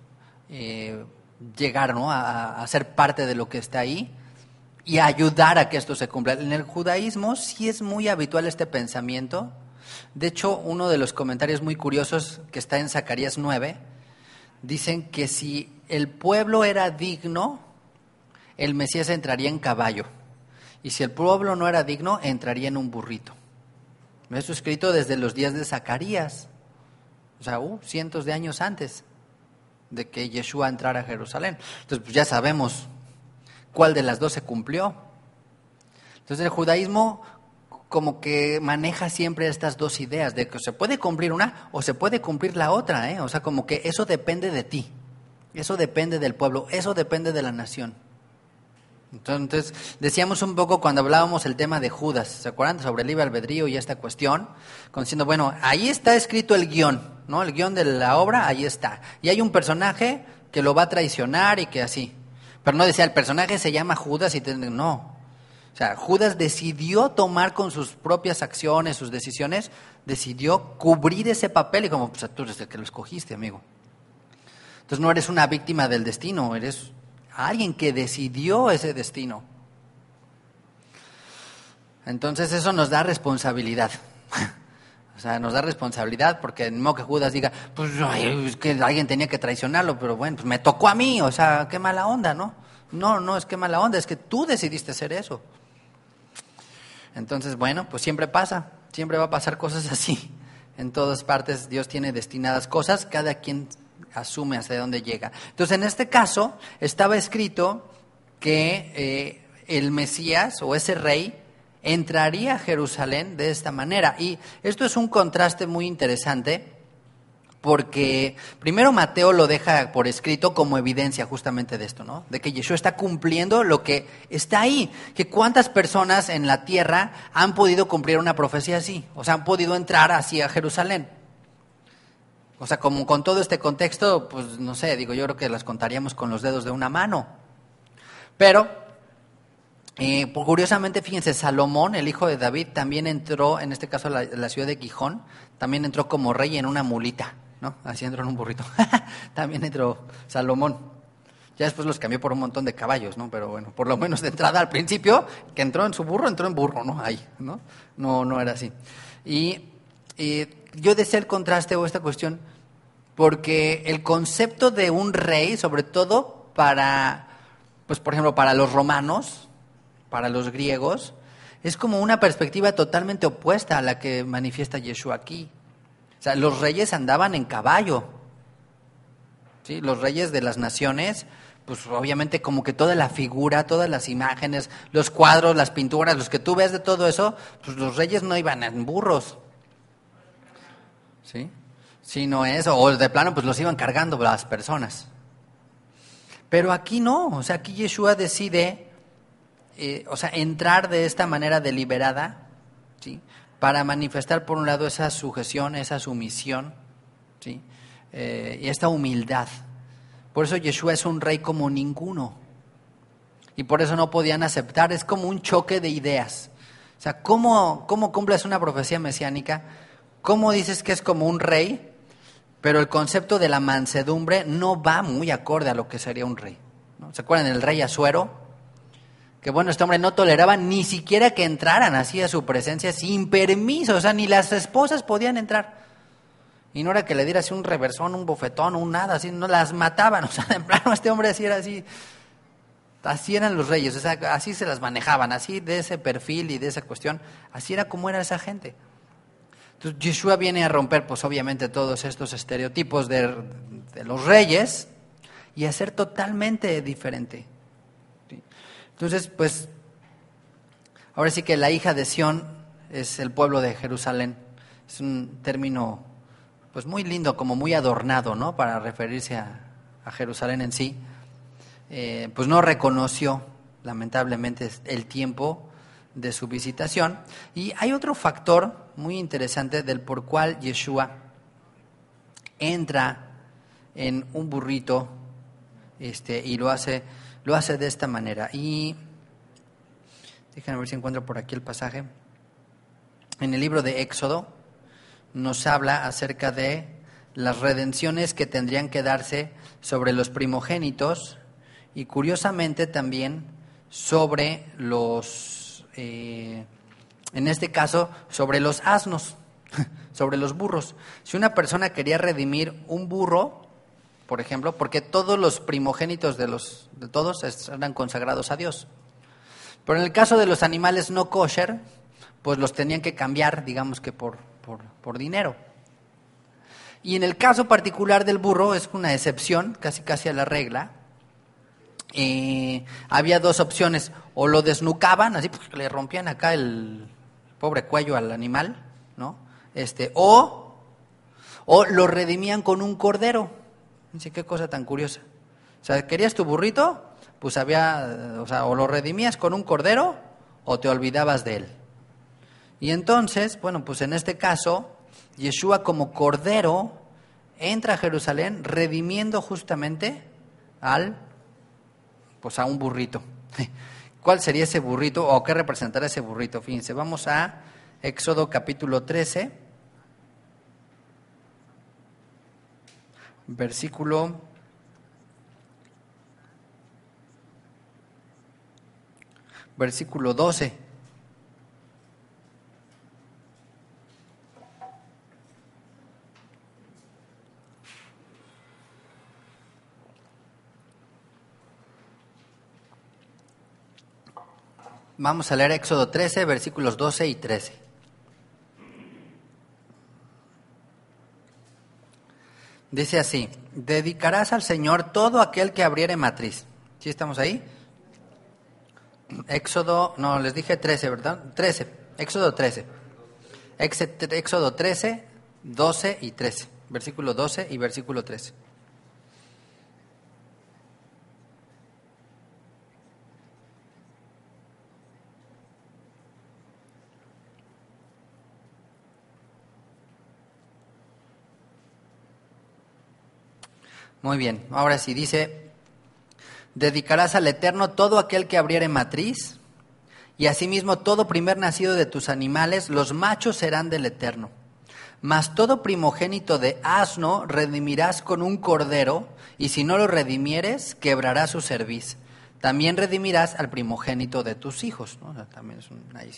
llegar, ¿no? a ser parte de lo que está ahí y ayudar a que esto se cumpla. En el judaísmo sí es muy habitual este pensamiento. De hecho, uno de los comentarios muy curiosos que está en Zacarías 9, dicen que si el pueblo era digno, el Mesías entraría en caballo. Y si el pueblo no era digno, entraría en un burrito. Eso escrito desde los días de Zacarías. O sea, cientos de años antes de que Yeshua entrara a Jerusalén. Entonces, pues ya sabemos cuál de las dos se cumplió. Entonces, el judaísmo como que maneja siempre estas dos ideas, de que se puede cumplir una o se puede cumplir la otra, ¿eh? O sea, como que eso depende de ti, eso depende del pueblo, eso depende de la nación. Entonces, decíamos un poco cuando hablábamos el tema de Judas, ¿se acuerdan? Sobre el libre albedrío y esta cuestión, diciendo, bueno, ahí está escrito el guión, ¿no? El guión de la obra, ahí está. Y hay un personaje que lo va a traicionar y que así. Pero no decía, el personaje se llama Judas y no. O sea, Judas decidió tomar con sus propias acciones, sus decisiones, decidió cubrir ese papel y como, pues tú eres el que lo escogiste, amigo. Entonces no eres una víctima del destino, eres alguien que decidió ese destino. Entonces eso nos da responsabilidad. O sea, nos da responsabilidad porque no que Judas diga, pues es que alguien tenía que traicionarlo, pero bueno, pues me tocó a mí, o sea, qué mala onda, ¿no? No es que mala onda, es que tú decidiste hacer eso. Entonces, bueno, pues siempre pasa, siempre va a pasar cosas así. En todas partes Dios tiene destinadas cosas, cada quien asume hacia dónde llega. Entonces, en este caso, estaba escrito que el Mesías o ese rey entraría a Jerusalén de esta manera. Y esto es un contraste muy interesante, porque primero Mateo lo deja por escrito como evidencia justamente de esto, ¿no? De que Yeshua está cumpliendo lo que está ahí. Que cuántas personas en la tierra han podido cumplir una profecía así, o sea, han podido entrar así a Jerusalén. O sea, como con todo este contexto, pues no sé, digo, yo creo que las contaríamos con los dedos de una mano. Pero, curiosamente, fíjense, Salomón, el hijo de David, también entró, en este caso la ciudad de Gijón, también entró como rey en una mulita, ¿no? Así entró en un burrito. También entró Salomón. Ya después los cambió por un montón de caballos, ¿no? Pero bueno, por lo menos de entrada al principio, que entró en su burro, entró en burro, ¿no? Ahí, ¿no? No era así. Y yo decía el contraste o esta cuestión, porque el concepto de un rey, sobre todo para, pues por ejemplo, para los romanos, para los griegos, es como una perspectiva totalmente opuesta a la que manifiesta Yeshua aquí. O sea, los reyes andaban en caballo, ¿sí? Los reyes de las naciones, pues obviamente como que toda la figura, todas las imágenes, los cuadros, las pinturas, los que tú ves de todo eso, pues los reyes no iban en burros, ¿sí? Sino eso, o de plano pues los iban cargando las personas. Pero aquí no, o sea, aquí Yeshua decide, entrar de esta manera deliberada, ¿sí? Para manifestar por un lado esa sujeción, esa sumisión, ¿sí? Y esta humildad. Por eso Yeshua es un rey como ninguno. Y por eso no podían aceptar, es como un choque de ideas. O sea, ¿cómo cumples una profecía mesiánica? ¿Cómo dices que es como un rey? Pero el concepto de la mansedumbre no va muy acorde a lo que sería un rey, ¿no? ¿Se acuerdan del rey Asuero? Que bueno, este hombre no toleraba ni siquiera que entraran así a su presencia sin permiso, o sea, ni las esposas podían entrar. Y no era que le diera así un reversón, un bofetón, un nada, así, no las mataban, o sea, en plano este hombre así era así. Así eran los reyes, o sea, así se las manejaban, así de ese perfil y de esa cuestión, así era como era esa gente. Entonces Yeshua viene a romper, pues obviamente, todos estos estereotipos de los reyes y a ser totalmente diferente. ¿Sí? Entonces, pues, ahora sí que la hija de Sión es el pueblo de Jerusalén. Es un término, pues, muy lindo, como muy adornado, ¿no? Para referirse a Jerusalén en sí. Pues no reconoció, lamentablemente, el tiempo de su visitación. Y hay otro factor muy interesante del por cual Yeshua entra en un burrito, y lo hace de esta manera. Y déjenme ver si encuentro por aquí el pasaje. En el libro de Éxodo nos habla acerca de las redenciones que tendrían que darse sobre los primogénitos y curiosamente también sobre los, en este caso, sobre los asnos, sobre los burros. Si una persona quería redimir un burro, por ejemplo, porque todos los primogénitos de todos eran consagrados a Dios. Pero en el caso de los animales no kosher, pues los tenían que cambiar, digamos que por dinero. Y en el caso particular del burro es una excepción, casi a la regla. Había dos opciones: o lo desnucaban, así pues, le rompían acá el pobre cuello al animal, ¿no? O lo redimían con un cordero. Dice, qué cosa tan curiosa. O sea, ¿querías tu burrito? Pues o lo redimías con un cordero o te olvidabas de él. Y entonces, bueno, pues en este caso, Yeshua como cordero entra a Jerusalén redimiendo justamente a un burrito. ¿Cuál sería ese burrito o qué representará ese burrito? Fíjense, vamos a Éxodo capítulo 13, versículo 12. Vamos a leer Éxodo 13, versículos 12 y 13. Dice así: dedicarás al Señor todo aquel que abriere matriz. ¿Sí estamos ahí? Éxodo, no, les dije 13, ¿verdad? 13, Éxodo 13. Éxodo 13, 12 y 13. Versículo 12 y versículo 13. Muy bien, ahora sí dice: dedicarás al Eterno todo aquel que abriere matriz, y asimismo todo primer nacido de tus animales, los machos serán del Eterno. Mas todo primogénito de asno redimirás con un cordero, y si no lo redimieres, quebrarás su cerviz. También redimirás al primogénito de tus hijos, ¿no? O sea, también es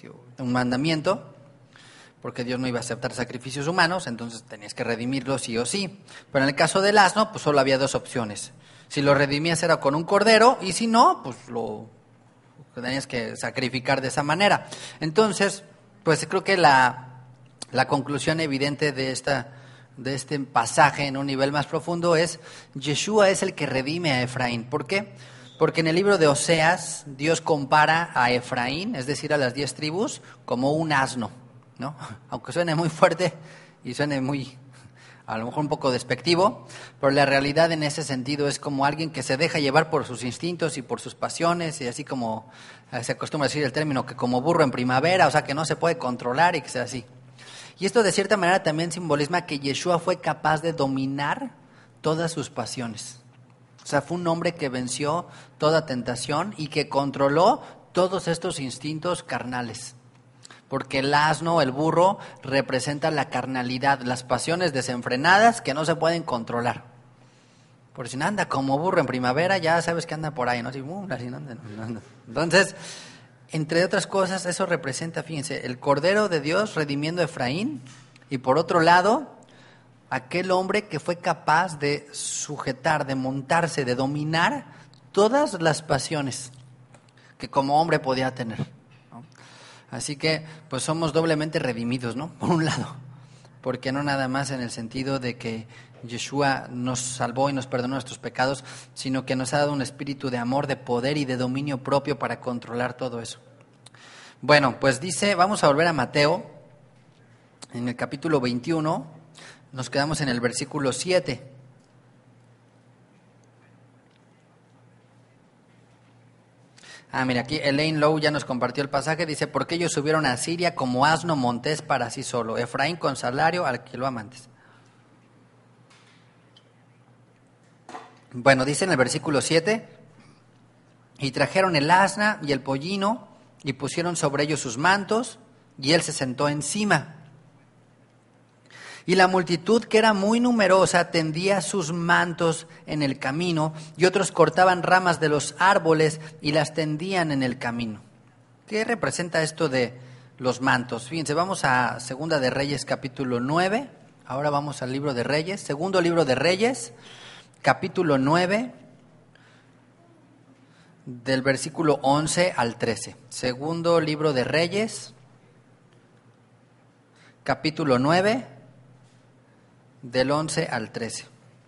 un mandamiento, porque Dios no iba a aceptar sacrificios humanos, entonces tenías que redimirlo sí o sí. Pero en el caso del asno, pues solo había dos opciones. Si lo redimías era con un cordero, y si no, pues lo tenías que sacrificar de esa manera. Entonces, pues creo que la conclusión evidente de este pasaje en un nivel más profundo es: Yeshua es el que redime a Efraín. ¿Por qué? Porque en el libro de Oseas, Dios compara a Efraín, es decir, a las 10 tribus, como un asno, ¿no? Aunque suene muy fuerte y suene muy, a lo mejor un poco despectivo, pero la realidad en ese sentido es como alguien que se deja llevar por sus instintos y por sus pasiones, y así como se acostumbra a decir el término, que como burro en primavera, o sea, que no se puede controlar y que sea así. Y esto de cierta manera también simbolisma que Yeshua fue capaz de dominar todas sus pasiones. O sea, fue un hombre que venció toda tentación y que controló todos estos instintos carnales. Porque el asno, el burro, representa la carnalidad, las pasiones desenfrenadas que no se pueden controlar. Por si no anda como burro en primavera, ya sabes que anda por ahí, ¿no? Así, así no anda. Entonces, entre otras cosas, eso representa, fíjense, el Cordero de Dios redimiendo a Efraín, y por otro lado, aquel hombre que fue capaz de sujetar, de montarse, de dominar todas las pasiones que como hombre podía tener, ¿no? Así que, pues somos doblemente redimidos, ¿no? Por un lado, porque no nada más en el sentido de que Yeshua nos salvó y nos perdonó nuestros pecados, sino que nos ha dado un espíritu de amor, de poder y de dominio propio para controlar todo eso. Bueno, pues dice, vamos a volver a Mateo, en el capítulo 21, nos quedamos en el versículo 7. Mira, aquí Elaine Lowe ya nos compartió el pasaje, dice: porque ellos subieron a Siria como asno montés para sí solo, Efraín con salario alquiló amantes. Bueno, dice en el versículo 7: y trajeron el asna y el pollino, y pusieron sobre ellos sus mantos, y él se sentó encima. Y la multitud, que era muy numerosa, tendía sus mantos en el camino, y otros cortaban ramas de los árboles y las tendían en el camino. ¿Qué representa esto de los mantos? Fíjense, vamos a Segunda de Reyes, capítulo 9. Ahora vamos al libro de Reyes. Segundo libro de Reyes, capítulo 9, del versículo 11 al 13. Segundo libro de Reyes, capítulo 9, del 11 al 13.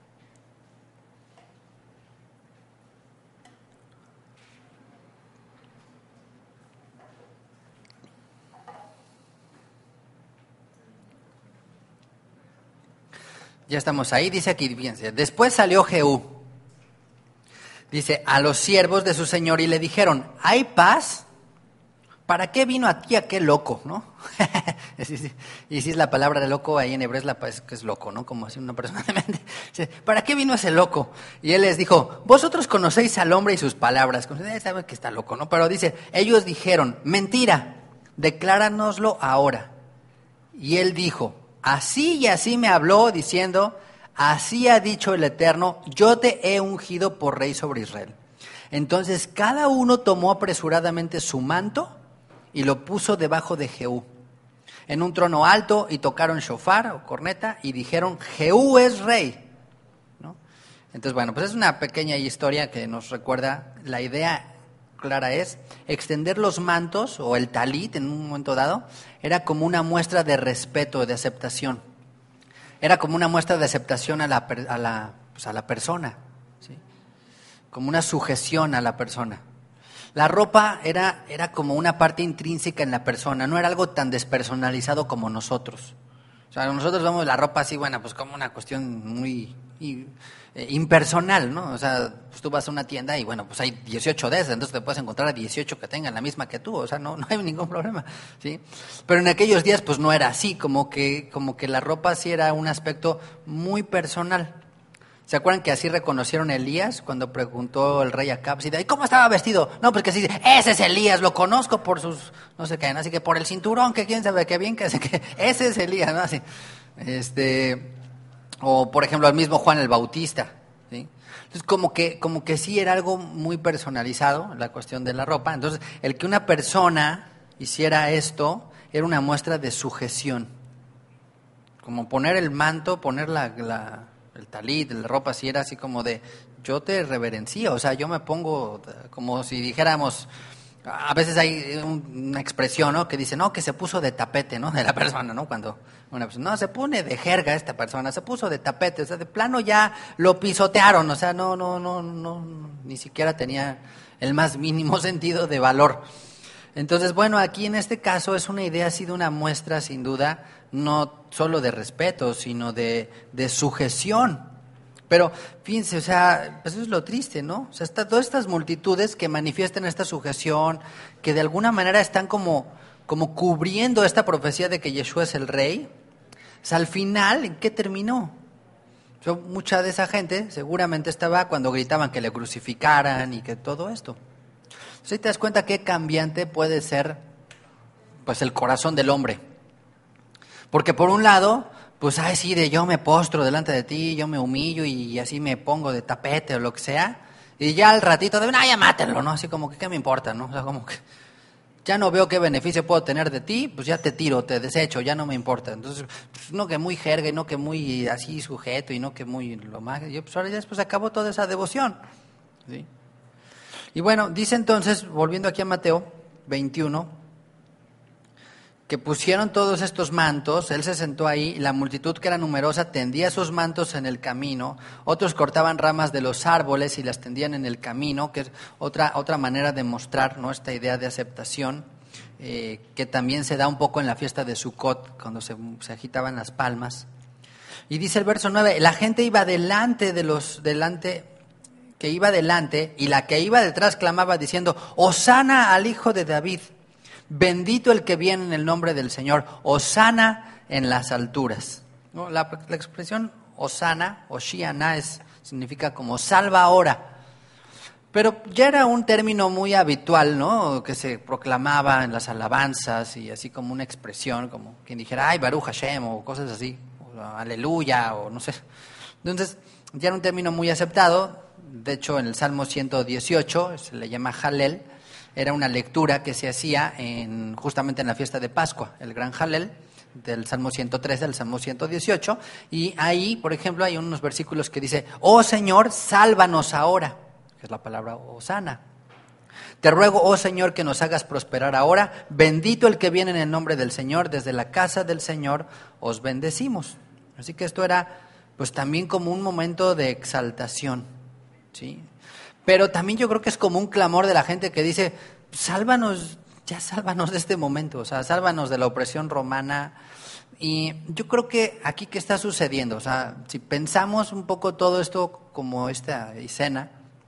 Ya estamos ahí, dice aquí, fíjense. Después salió Jehú, dice, a los siervos de su señor, y le dijeron: ¿hay paz? ¿Para qué vino aquí aquel loco, no? Y si es la palabra de loco, ahí en hebreo es que es loco, ¿no? Como así una persona de mente. Dice: ¿para qué vino ese loco? Y él les dijo: vosotros conocéis al hombre y sus palabras. Saben que está loco, ¿no? Pero dice, ellos dijeron: mentira, decláranoslo ahora. Y él dijo: así y así me habló, diciendo: así ha dicho el Eterno, yo te he ungido por rey sobre Israel. Entonces cada uno tomó apresuradamente su manto y lo puso debajo de Jehú, en un trono alto, y tocaron shofar o corneta y dijeron: Jehú es rey, ¿no? Entonces, bueno, pues es una pequeña historia que nos recuerda, la idea clara es extender los mantos o el talit en un momento dado, era como una muestra de respeto, de aceptación. era como una muestra de aceptación a la persona, ¿sí? Como una sujeción a la persona. La ropa era como una parte intrínseca en la persona, no era algo tan despersonalizado como nosotros. O sea, nosotros vemos la ropa así, bueno, pues como una cuestión muy impersonal, ¿no? O sea, pues tú vas a una tienda y bueno, pues hay 18 de esas, entonces te puedes encontrar a 18 que tengan la misma que tú, o sea, no hay ningún problema, ¿sí? Pero en aquellos días pues no era así, como que la ropa sí era un aspecto muy personal. ¿Se acuerdan que así reconocieron a Elías cuando preguntó el rey Acab? ¿Y cómo estaba vestido? No, pues que sí, ese es Elías, lo conozco por sus, no sé qué, así que por el cinturón, que quién sabe qué bien, que ese es Elías, ¿no? Así, o por ejemplo el mismo Juan el Bautista, ¿sí? Entonces como que sí era algo muy personalizado, la cuestión de la ropa. Entonces el que una persona hiciera esto era una muestra de sujeción, como poner el manto, poner el talit, la ropa, así era así como de, yo te reverencio, o sea, yo me pongo como si dijéramos, a veces hay una expresión, ¿no? Que dice, no, que se puso de tapete, ¿no? De la persona, ¿no? Cuando una persona, no, se pone de jerga esta persona, se puso de tapete, o sea, de plano ya lo pisotearon, o sea, no, ni siquiera tenía el más mínimo sentido de valor. Entonces, bueno, aquí en este caso es una idea así de una muestra, sin duda, no solo de respeto, sino de sujeción. Pero fíjense, o sea, pues eso es lo triste, ¿no? O sea, todas estas multitudes que manifiestan esta sujeción, que de alguna manera están como cubriendo esta profecía de que Yeshua es el rey, o sea, al final, ¿en qué terminó? Mucha de esa gente seguramente estaba cuando gritaban que le crucificaran y que todo esto. Si te das cuenta qué cambiante puede ser pues el corazón del hombre. Porque por un lado, pues ay sí, de yo me postro delante de ti, yo me humillo y así me pongo de tapete o lo que sea, y ya al ratito de ya mátenlo, ¿no? Así como que qué me importa, ¿no? O sea, como que ya no veo qué beneficio puedo tener de ti, pues ya te tiro, te desecho, ya no me importa. Entonces, pues, no que muy jerga y no que muy así sujeto y no que muy lo más, yo pues ahora ya después acabó toda esa devoción, ¿sí? Y bueno, dice entonces, volviendo aquí a Mateo 21, que pusieron todos estos mantos, él se sentó ahí, y la multitud que era numerosa tendía sus mantos en el camino, otros cortaban ramas de los árboles y las tendían en el camino, que es otra manera de mostrar, ¿no?, esta idea de aceptación, que también se da un poco en la fiesta de Sukkot, cuando se agitaban las palmas. Y dice el verso 9, la gente iba delante que iba delante, y la que iba detrás clamaba diciendo, Hosana al Hijo de David, bendito el que viene en el nombre del Señor, Hosana en las alturas. ¿No? La expresión Hosana, Hoshiana, significa como salva ahora. Pero ya era un término muy habitual, ¿no?, que se proclamaba en las alabanzas y así como una expresión, como quien dijera, ay, Baruch Hashem, o cosas así, o aleluya, o no sé. Entonces, ya era un término muy aceptado. De hecho, en el Salmo 118, se le llama Halel, era una lectura que se hacía justamente en la fiesta de Pascua, el gran Halel, del Salmo 113 al Salmo 118, y ahí, por ejemplo, hay unos versículos que dice, oh Señor, sálvanos ahora, que es la palabra Hosana. Te ruego, oh Señor, que nos hagas prosperar ahora, bendito el que viene en el nombre del Señor, desde la casa del Señor os bendecimos. Así que esto era pues también como un momento de exaltación, ¿sí? Pero también yo creo que es como un clamor de la gente que dice, sálvanos, ya sálvanos de este momento, o sea, sálvanos de la opresión romana. Y yo creo que aquí qué está sucediendo, o sea, si pensamos un poco todo esto como esta escena,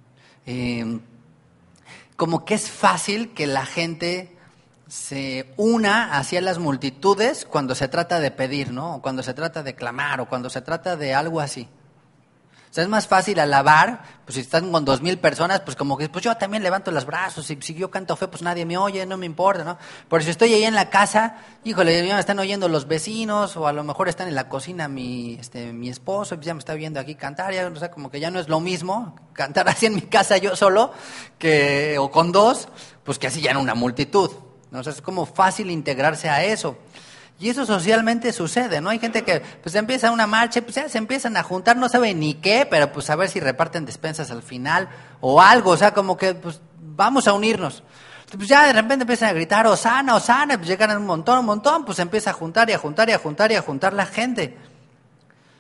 como que es fácil que la gente se una hacia las multitudes cuando se trata de pedir, ¿no? O cuando se trata de clamar, o cuando se trata de algo así. O sea, es más fácil alabar, pues si están con 2,000 personas, pues como que pues yo también levanto los brazos, y si yo canto fe, pues nadie me oye, no me importa, ¿no? Pero si estoy ahí en la casa, híjole, ya me están oyendo los vecinos, o a lo mejor están en la cocina mi esposo, y ya me está viendo aquí cantar, ya, o sea, como que ya no es lo mismo cantar así en mi casa yo solo, o con 2, pues que así ya en una multitud, ¿no? O sea, es como fácil integrarse a eso. Y eso socialmente sucede, ¿no? Hay gente que pues empieza una marcha, pues ya se empiezan a juntar, no saben ni qué, pero pues a ver si reparten despensas al final o algo, o sea, como que pues vamos a unirnos. Pues ya de repente empiezan a gritar, Hosana, Hosana, pues llegan un montón, pues empieza a juntar y a juntar y a juntar y a juntar la gente.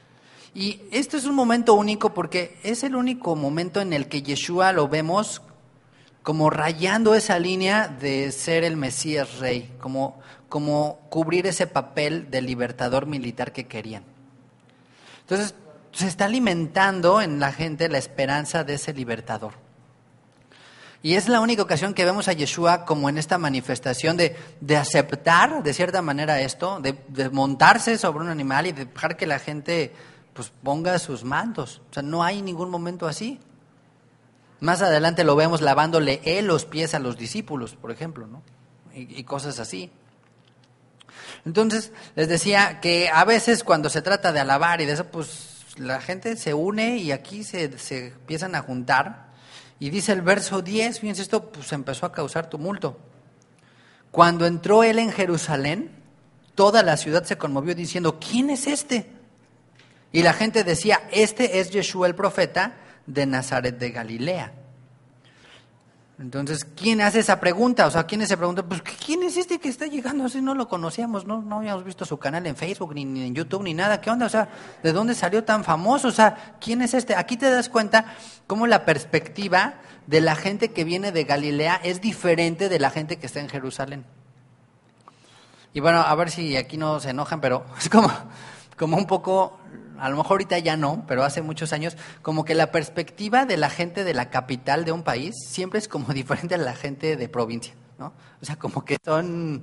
Y esto es un momento único porque es el único momento en el que Yeshua lo vemos como rayando esa línea de ser el Mesías Rey, como cubrir ese papel de libertador militar que querían. Entonces, se está alimentando en la gente la esperanza de ese libertador. Y es la única ocasión que vemos a Yeshua como en esta manifestación de aceptar de cierta manera esto, de montarse sobre un animal y de dejar que la gente pues ponga sus mantos. O sea, no hay ningún momento así. Más adelante lo vemos lavándole él los pies a los discípulos, por ejemplo, ¿no? Y cosas así. Entonces, les decía que a veces cuando se trata de alabar y de eso, pues la gente se une y aquí se empiezan a juntar. Y dice el verso 10, fíjense, esto pues empezó a causar tumulto. Cuando entró él en Jerusalén, toda la ciudad se conmovió diciendo, ¿quién es este? Y la gente decía, este es Yeshua el profeta de Nazaret de Galilea. Entonces, ¿quién hace esa pregunta? O sea, ¿quién se pregunta? Pues, ¿quién es este que está llegando? Así no lo conocíamos, no habíamos visto su canal en Facebook, ni en YouTube, ni nada. ¿Qué onda? O sea, ¿de dónde salió tan famoso? O sea, ¿quién es este? Aquí te das cuenta cómo la perspectiva de la gente que viene de Galilea es diferente de la gente que está en Jerusalén. Y bueno, a ver si aquí no se enojan, pero es como un poco, a lo mejor ahorita ya no, pero hace muchos años, como que la perspectiva de la gente de la capital de un país siempre es como diferente a la gente de provincia, ¿no? O sea, como que son,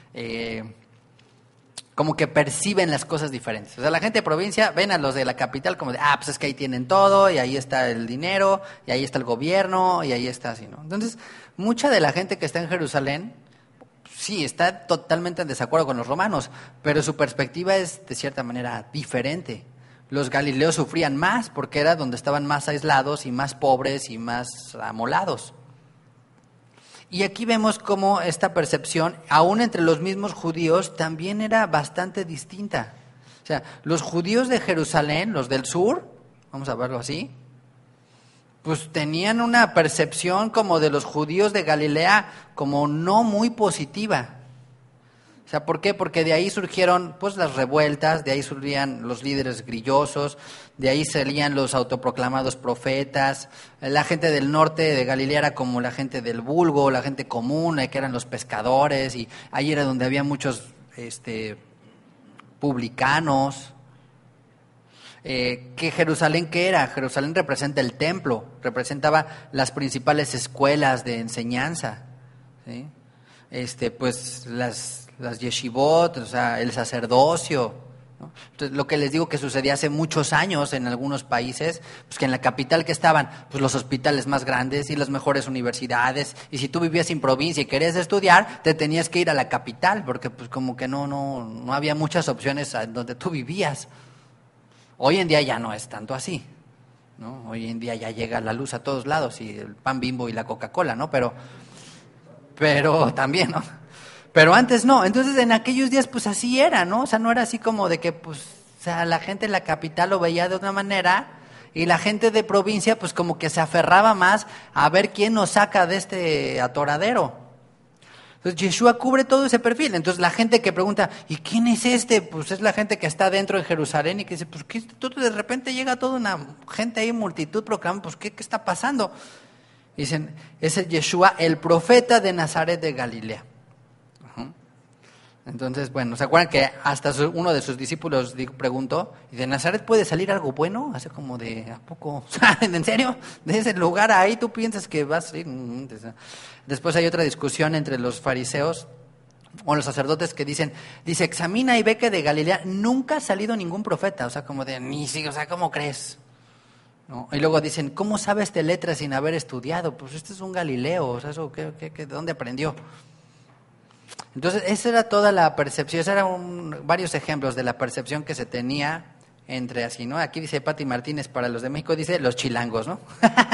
como que perciben las cosas diferentes. O sea, la gente de provincia ven a los de la capital como de, pues es que ahí tienen todo, y ahí está el dinero, y ahí está el gobierno, y ahí está así, ¿no? Entonces, mucha de la gente que está en Jerusalén, sí, está totalmente en desacuerdo con los romanos, pero su perspectiva es de cierta manera diferente. Los galileos sufrían más porque era donde estaban más aislados y más pobres y más amolados. Y aquí vemos cómo esta percepción, aún entre los mismos judíos, también era bastante distinta. O sea, los judíos de Jerusalén, los del sur, vamos a verlo así, pues tenían una percepción como de los judíos de Galilea como no muy positiva. O sea, ¿por qué? Porque de ahí surgieron pues las revueltas, de ahí surgían los líderes grillosos, de ahí salían los autoproclamados profetas. La gente del norte de Galilea era como la gente del vulgo, la gente común, que eran los pescadores, y ahí era donde había muchos publicanos. ¿Que Jerusalén qué era? Jerusalén representa el templo, representaba las principales escuelas de enseñanza, ¿sí? Pues las yeshivot, o sea, el sacerdocio, ¿no? Entonces, lo que les digo que sucedía hace muchos años en algunos países, pues que en la capital que estaban pues los hospitales más grandes y las mejores universidades, y si tú vivías en provincia y querías estudiar, te tenías que ir a la capital, porque pues como que no había muchas opciones en donde tú vivías. Hoy en día ya no es tanto así, ¿no? Hoy en día ya llega la luz a todos lados y el pan Bimbo y la Coca-Cola, ¿no? Pero también, ¿no? Pero antes no. Entonces en aquellos días pues así era, ¿no? O sea, no era así como de que pues, o sea, la gente en la capital lo veía de una manera y la gente de provincia pues como que se aferraba más a ver quién nos saca de este atoradero. Entonces Yeshua cubre todo ese perfil. Entonces la gente que pregunta, ¿y quién es este? Pues es la gente que está dentro de Jerusalén y que dice, pues ¿qué? Todo de repente llega toda una gente ahí, multitud proclamando, pues ¿qué está pasando? Dicen, es el Yeshua, el profeta de Nazaret de Galilea. Entonces, bueno, ¿se acuerdan que hasta uno de sus discípulos preguntó, ¿y de Nazaret puede salir algo bueno? Hace como de, ¿a poco? ¿En serio? ¿De ese lugar ahí tú piensas que va a salir? Después hay otra discusión entre los fariseos o los sacerdotes que dice, examina y ve que de Galilea nunca ha salido ningún profeta. O sea, como de, o sea, ¿cómo crees? ¿No? Y luego dicen, ¿cómo sabes de letras sin haber estudiado? Pues este es un Galileo, o sea, ¿eso ¿de dónde aprendió? Entonces, esa era toda la percepción, esos eran varios ejemplos de la percepción que se tenía entre así, ¿no? Aquí dice Pati Martínez, para los de México dice los chilangos, ¿no?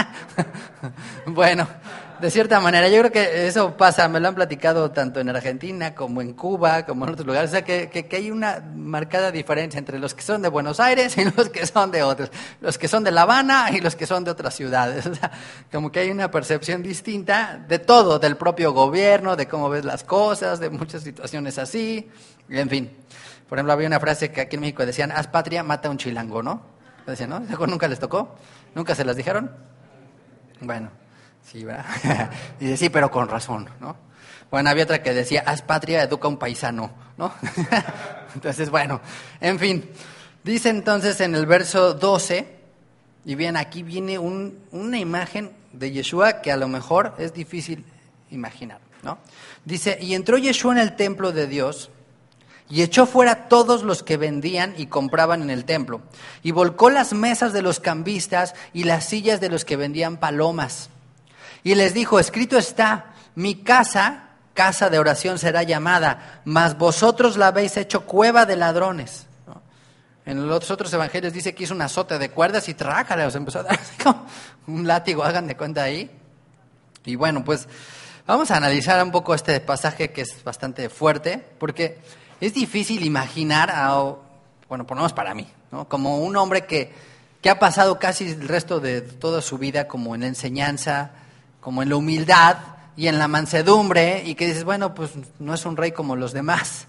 Bueno, de cierta manera, yo creo que eso pasa, me lo han platicado tanto en Argentina como en Cuba, como en otros lugares, o sea, que hay una marcada diferencia entre los que son de Buenos Aires y los que son de otros, los que son de La Habana y los que son de otras ciudades, o sea, como que hay una percepción distinta de todo, del propio gobierno, de cómo ves las cosas, de muchas situaciones así, en fin. Por ejemplo, había una frase que aquí en México decían, haz patria, mata a un chilango, ¿no? Decía, ¿no? ¿Nunca les tocó? ¿Nunca se las dijeron? Bueno, sí, ¿verdad? Dice, sí, pero con razón, ¿no? Bueno, había otra que decía, haz patria, educa a un paisano, ¿no? Entonces, bueno, en fin. Dice entonces en el verso 12, y bien, aquí viene una imagen de Yeshua que a lo mejor es difícil imaginar, ¿no? Dice, y entró Yeshua en el templo de Dios, y echó fuera todos los que vendían y compraban en el templo, y volcó las mesas de los cambistas y las sillas de los que vendían palomas. Y les dijo, escrito está, mi casa de oración será llamada, mas vosotros la habéis hecho cueva de ladrones. ¿No? En los otros evangelios dice que hizo un azote de cuerdas y trájale, os empezó a dar así como un látigo, hagan de cuenta ahí. Y bueno, pues vamos a analizar un poco este pasaje que es bastante fuerte, porque es difícil imaginar, bueno, por lo menos para mí, ¿no? Como un hombre que ha pasado casi el resto de toda su vida como en la enseñanza, como en la humildad y en la mansedumbre, y que dices, bueno, pues no es un rey como los demás,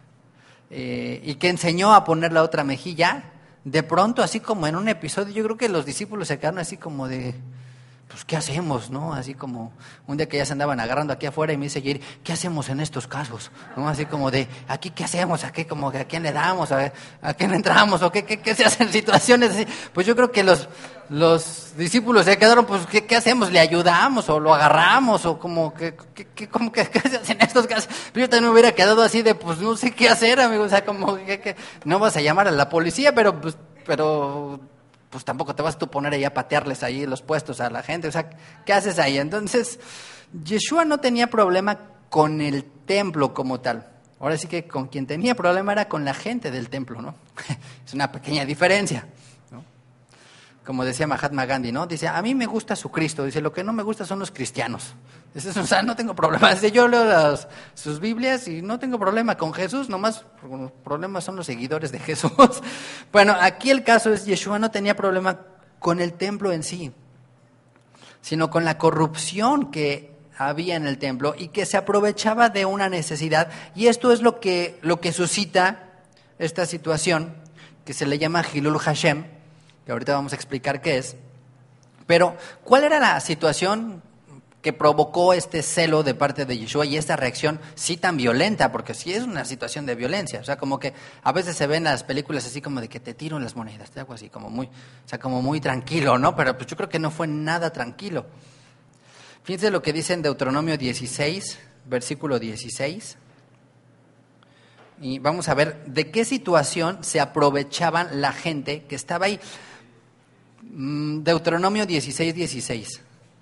y que enseñó a poner la otra mejilla. De pronto, así como en un episodio, yo creo que los discípulos se quedaron así como de, pues, ¿qué hacemos, no? Así como un día que ya se andaban agarrando aquí afuera y me dice Jair, ¿qué hacemos en estos casos? ¿No? Así como de, ¿aquí qué hacemos? ¿A qué, como, a quién le damos? ¿A quién entramos? ¿O qué se hace en situaciones así? Pues yo creo que los discípulos se quedaron, pues, ¿qué hacemos? ¿Le ayudamos? ¿O lo agarramos? ¿O como ¿qué se hace en estos casos? Pero yo también me hubiera quedado así de, pues, no sé qué hacer, amigo. O sea, como que no vas a llamar a la policía, pero pues tampoco te vas tú a poner ahí a patearles ahí los puestos a la gente. O sea, ¿qué haces ahí? Entonces, Yeshua no tenía problema con el templo como tal. Ahora sí que con quien tenía problema era con la gente del templo, ¿no? Es una pequeña diferencia, ¿no? Como decía Mahatma Gandhi, ¿no? Dice, a mí me gusta su Cristo. Dice, lo que no me gusta son los cristianos. Dice, o sea, no tengo problema. Dice, yo leo sus Biblias y no tengo problema con Jesús, nomás los problemas son los seguidores de Jesús. Bueno, aquí el caso es, Yeshua no tenía problema con el templo en sí, sino con la corrupción que había en el templo y que se aprovechaba de una necesidad. Y esto es lo que suscita esta situación que se le llama Hilul Hashem, que ahorita vamos a explicar qué es. Pero, ¿cuál era la situación que provocó este celo de parte de Yeshua y esta reacción sí tan violenta? Porque sí es una situación de violencia. O sea, como que a veces se ven las películas así como de que te tiro las monedas, algo así, como muy tranquilo, ¿no? Pero pues yo creo que no fue nada tranquilo. Fíjense lo que dice en Deuteronomio 16, versículo 16. Y vamos a ver de qué situación se aprovechaban la gente que estaba ahí. Deuteronomio 16, 16.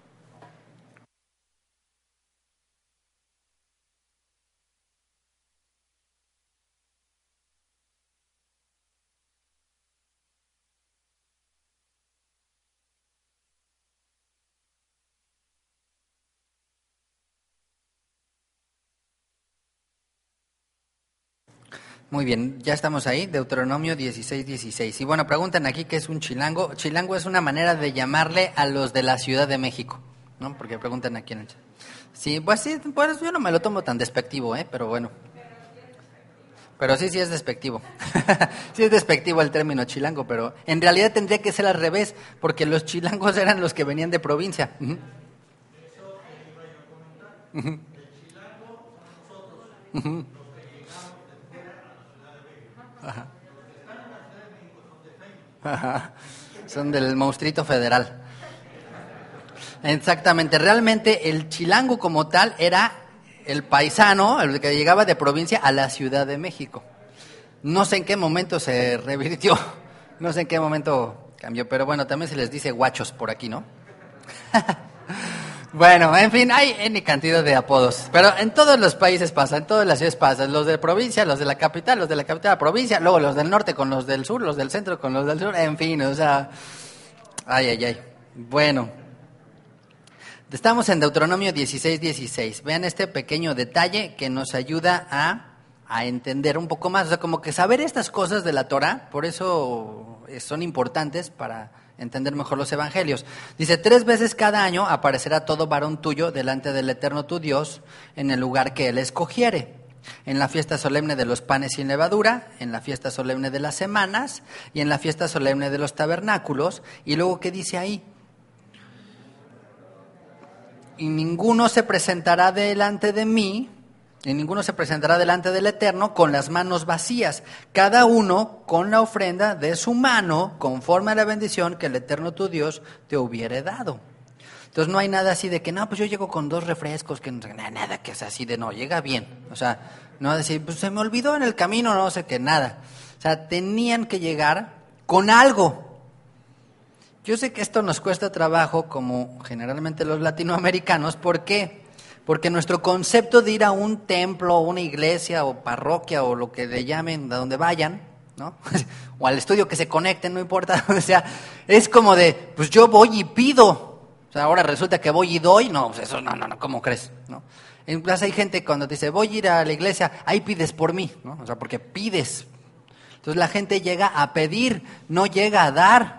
Muy bien, ya estamos ahí, Deuteronomio 16, 16. Y bueno, preguntan aquí qué es un chilango. Chilango es una manera de llamarle a los de la Ciudad de México, ¿no? Porque preguntan aquí en el chat. Sí, pues yo no me lo tomo tan despectivo, pero bueno. Pero sí es despectivo. Sí es despectivo el término chilango, pero en realidad tendría que ser al revés, porque los chilangos eran los que venían de provincia. Uh-huh. Uh-huh. Uh-huh. Ajá. Ajá. Son del monstruito federal. Exactamente, realmente el chilango como tal era el paisano, el que llegaba de provincia a la Ciudad de México. No sé en qué momento se revirtió, no sé en qué momento cambió, pero bueno, también se les dice guachos por aquí, ¿no? Bueno, en fin, hay N cantidad de apodos, pero en todos los países pasa, en todas las ciudades pasa, los de provincia, los de la capital a la provincia, luego los del norte con los del sur, los del centro con los del sur, en fin, o sea, ay. Bueno, estamos en Deuteronomio 16, 16. Vean este pequeño detalle que nos ayuda a entender un poco más, o sea, como que saber estas cosas de la Torah, por eso son importantes para entender mejor los evangelios. Dice, 3 veces cada año aparecerá todo varón tuyo delante del Eterno tu Dios en el lugar que Él escogiere. en la fiesta solemne de los panes sin levadura, en la fiesta solemne de las semanas y en la fiesta solemne de los tabernáculos. Y luego, ¿qué dice ahí? Y ninguno se presentará delante de mí, y ninguno se presentará delante del Eterno con las manos vacías, cada uno con la ofrenda de su mano, conforme a la bendición que el Eterno tu Dios te hubiere dado. Entonces no hay nada así de que, no, pues yo llego con 2 refrescos, que nada que es así de, no, llega bien. O sea, no decir, pues se me olvidó en el camino, no sé qué, nada. O sea, tenían que llegar con algo. Yo sé que esto nos cuesta trabajo, como generalmente los latinoamericanos. ¿Por qué? Porque nuestro concepto de ir a un templo, una iglesia o parroquia o lo que le llamen, a donde vayan, ¿no? O al estudio que se conecten, no importa, o sea, es como de, pues yo voy y pido. O sea, ahora resulta que voy y doy, no, pues eso no, ¿cómo crees? ¿No? En plaza hay gente cuando te dice, voy a ir a la iglesia, ahí pides por mí, ¿no? O sea, porque pides. Entonces la gente llega a pedir, no llega a dar.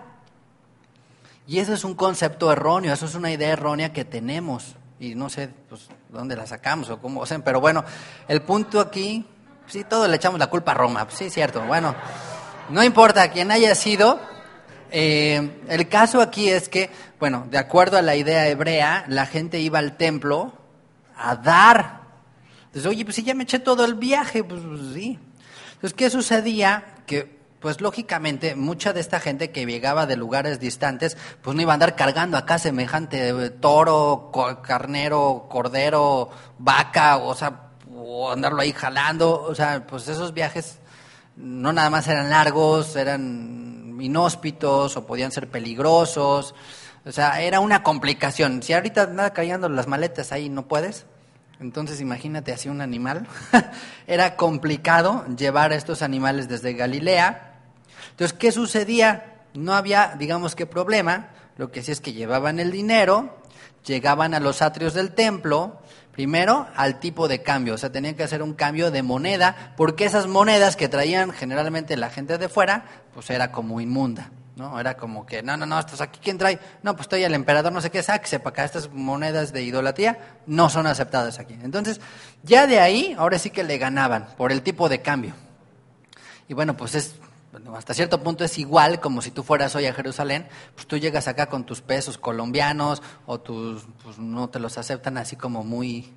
Y eso es un concepto erróneo, eso es una idea errónea que tenemos. Y no sé, pues, dónde la sacamos o cómo hacen, pero bueno, el punto aquí, sí, todos le echamos la culpa a Roma, pues, sí, cierto, bueno, no importa quién haya sido, el caso aquí es que, bueno, de acuerdo a la idea hebrea, la gente iba al templo a dar. Entonces, oye, pues si ya me eché todo el viaje, pues sí. Entonces, ¿qué sucedía? Que pues lógicamente mucha de esta gente que llegaba de lugares distantes, pues no iba a andar cargando acá semejante toro, carnero, cordero, vaca, o sea, o andarlo ahí jalando. O sea, pues esos viajes no nada más eran largos, eran inhóspitos o podían ser peligrosos. O sea, era una complicación. Si ahorita andas cargando las maletas ahí, no puedes. Entonces imagínate así un animal. Era complicado llevar a estos animales desde Galilea. Entonces, ¿qué sucedía? No había, digamos, qué problema. Lo que sí es que llevaban el dinero, llegaban a los atrios del templo, primero al tipo de cambio. O sea, tenían que hacer un cambio de moneda, porque esas monedas que traían generalmente la gente de fuera, pues era como inmunda, ¿no? Era como que, no, ¿estás aquí? ¿Quién trae? No, pues trae el emperador, no sé qué, sáquese para acá. Estas monedas de idolatría no son aceptadas aquí. Entonces, ya de ahí, ahora sí que le ganaban por el tipo de cambio. Y bueno, pues hasta cierto punto es igual como si tú fueras hoy a Jerusalén, pues tú llegas acá con tus pesos colombianos o pues no te los aceptan así como muy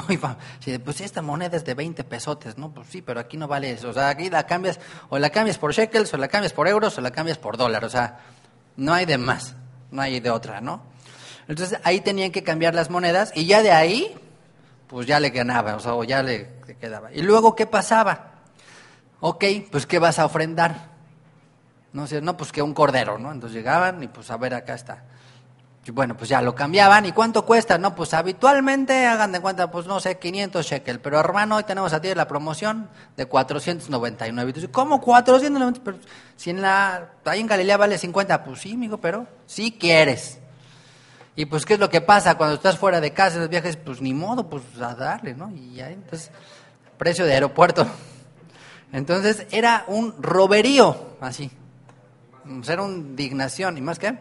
pues esta moneda es de 20 pesotes, ¿no? Pues sí, pero aquí no vale eso. O sea, aquí la cambias por shekels, o la cambias por euros, o la cambias por dólar. O sea, no hay de más, no hay de otra, ¿no? Entonces ahí tenían que cambiar las monedas y ya de ahí, pues ya le ganaba, o sea, o ya le quedaba. Y luego, ¿qué pasaba? Ok, pues ¿qué vas a ofrendar? No sé, no, pues que un cordero, ¿no? Entonces llegaban y pues a ver, acá está. Y bueno, pues ya lo cambiaban. ¿Y cuánto cuesta? No, pues habitualmente, hagan de cuenta, pues no sé, 500 shekel. Pero hermano, hoy tenemos a ti la promoción de 499. Entonces, ¿cómo 499? Pero si ahí en Galilea vale 50. Pues sí, amigo, pero sí quieres. Y pues, ¿qué es lo que pasa cuando estás fuera de casa en los viajes? Pues ni modo, pues a darle, ¿no? Y ya, entonces, precio de aeropuerto. Entonces, era un roberío, así. Era una indignación, ¿y más qué?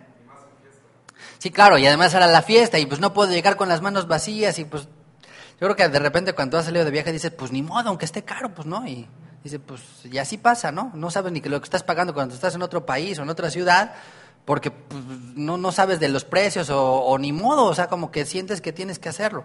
Sí, claro, y además era la fiesta, y pues no puedo llegar con las manos vacías, y pues, yo creo que de repente cuando has salido de viaje dices, pues ni modo, aunque esté caro, pues no, y dice, pues, y así pasa, ¿no? No sabes ni que lo que estás pagando cuando estás en otro país o en otra ciudad, porque pues, no sabes de los precios, o ni modo, o sea, como que sientes que tienes que hacerlo.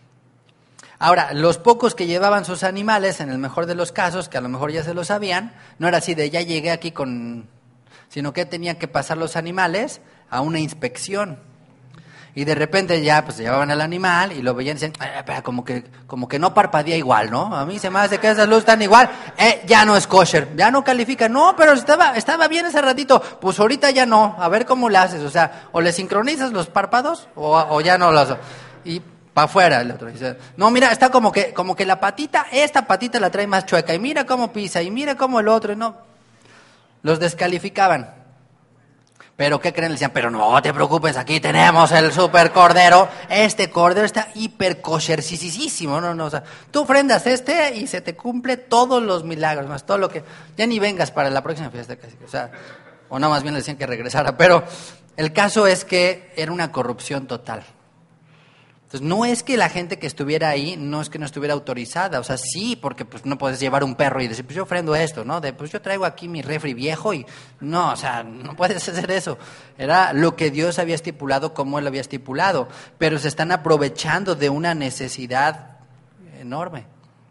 Ahora, los pocos que llevaban sus animales, en el mejor de los casos, que a lo mejor ya se lo sabían, no era así de ya llegué aquí sino que tenían que pasar los animales a una inspección. Y de repente ya pues llevaban al animal y lo veían y decían, como que no parpadea igual, ¿no? A mí se me hace que esas luces están igual, ya no es kosher, ya no califica. No, pero estaba bien ese ratito, pues ahorita ya no, a ver cómo le haces, o sea, o le sincronizas los párpados o ya no los... Y para afuera el otro dice, no, mira, está como que esta patita la trae más chueca, y mira cómo pisa, y mira cómo el otro, y no... Los descalificaban. Pero ¿qué creen? Le decían, pero no te preocupes, aquí tenemos el super cordero. Este cordero está hiper koshercisísimo. No, o sea, tú ofrendas y se te cumple todos los milagros, más todo lo que... Ya ni vengas para la próxima fiesta casi. O sea, o no, más bien le decían que regresara. Pero el caso es que era una corrupción total. Entonces, no es que la gente que estuviera ahí, no es que no estuviera autorizada, o sea, sí, porque pues no puedes llevar un perro y decir, pues yo ofrendo esto, ¿no? Pues yo traigo aquí mi refri viejo y no, o sea, no puedes hacer eso. Era lo que Dios había estipulado, como Él había estipulado, pero se están aprovechando de una necesidad enorme.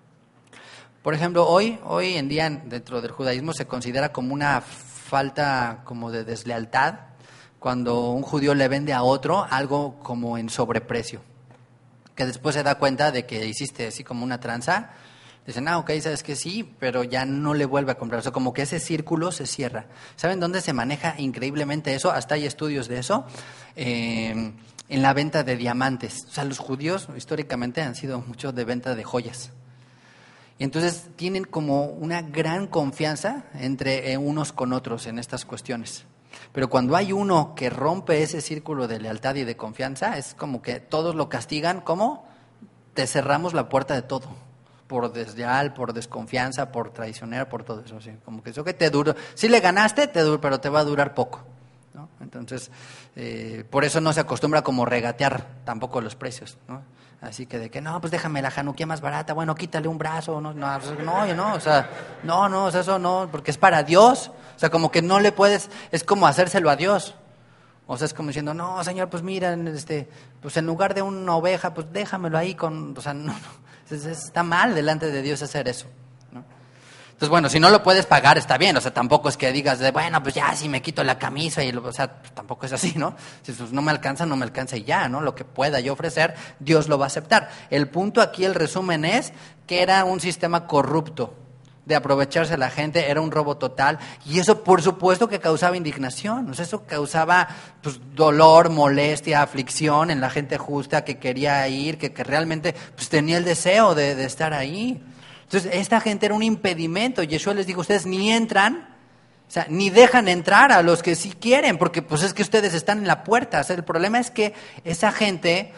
Por ejemplo, hoy en día dentro del judaísmo se considera como una falta como de deslealtad cuando un judío le vende a otro algo como en sobreprecio, que después se da cuenta de que hiciste así como una tranza, dicen, ok, sabes que sí, pero ya no le vuelve a comprar. O sea, como que ese círculo se cierra. ¿Saben dónde se maneja increíblemente eso? Hasta hay estudios de eso. En la venta de diamantes. O sea, los judíos históricamente han sido mucho de venta de joyas. Y entonces tienen como una gran confianza entre unos con otros en estas cuestiones. Pero cuando hay uno que rompe ese círculo de lealtad y de confianza, es como que todos lo castigan, ¿cómo? Te cerramos la puerta de todo, por desleal, por desconfianza, por traicionero, por todo eso. ¿Sí? Como que eso que te dura, si le ganaste, pero te va a durar poco, ¿no? Entonces, por eso no se acostumbra como regatear tampoco los precios, ¿no? Así que de que, no, pues déjame la januquía más barata, bueno, quítale un brazo, o sea, eso no, porque es para Dios, o sea, como que no le puedes, es como hacérselo a Dios, o sea, es como diciendo, no, Señor, pues mira, pues en lugar de una oveja, pues déjamelo ahí o sea, no, está mal delante de Dios hacer eso, ¿no? Entonces, bueno, si no lo puedes pagar, está bien, o sea, tampoco es que digas, bueno, pues ya, si me quito la camisa, o sea, pues, tampoco es así, ¿no? Si pues, no me alcanza y ya, ¿no? Lo que pueda yo ofrecer, Dios lo va a aceptar. El punto aquí, el resumen es que era un sistema corrupto de aprovecharse a la gente, era un robo total, y eso por supuesto que causaba indignación, o sea, eso causaba pues, dolor, molestia, aflicción en la gente justa que quería ir, que realmente pues, tenía el deseo de estar ahí. Entonces, esta gente era un impedimento. Yeshua les dijo, ustedes ni entran, o sea, ni dejan entrar a los que sí quieren, porque pues es que ustedes están en la puerta. O sea, el problema es que esa gente,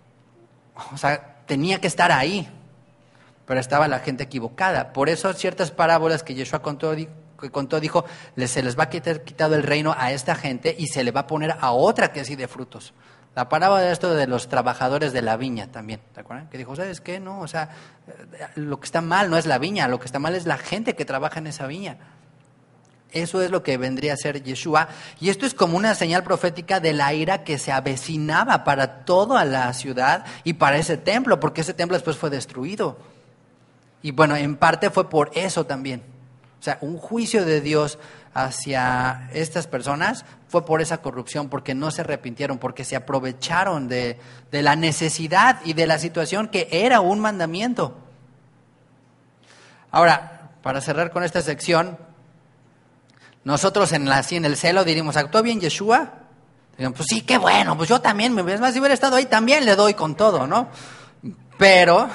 o sea, tenía que estar ahí, pero estaba la gente equivocada. Por eso ciertas parábolas que Yeshua contó, dijo, se les va a quitado el reino a esta gente y se le va a poner a otra que sí de frutos. La parábola de esto de los trabajadores de la viña también, ¿te acuerdas? Que dijo, ¿sabes qué? No, o sea, lo que está mal no es la viña, lo que está mal es la gente que trabaja en esa viña. Eso es lo que vendría a ser Yeshua. Y esto es como una señal profética de la ira que se avecinaba para toda la ciudad y para ese templo, porque ese templo después fue destruido. Y bueno, en parte fue por eso también. O sea, un juicio de Dios hacia estas personas fue por esa corrupción, porque no se arrepintieron, porque se aprovecharon de la necesidad y de la situación que era un mandamiento. Ahora, para cerrar con esta sección, nosotros en el celo diríamos, ¿actuó bien Yeshua? Dirían, pues sí, qué bueno, pues yo también, es más, si hubiera estado ahí también le doy con todo, ¿no? Pero,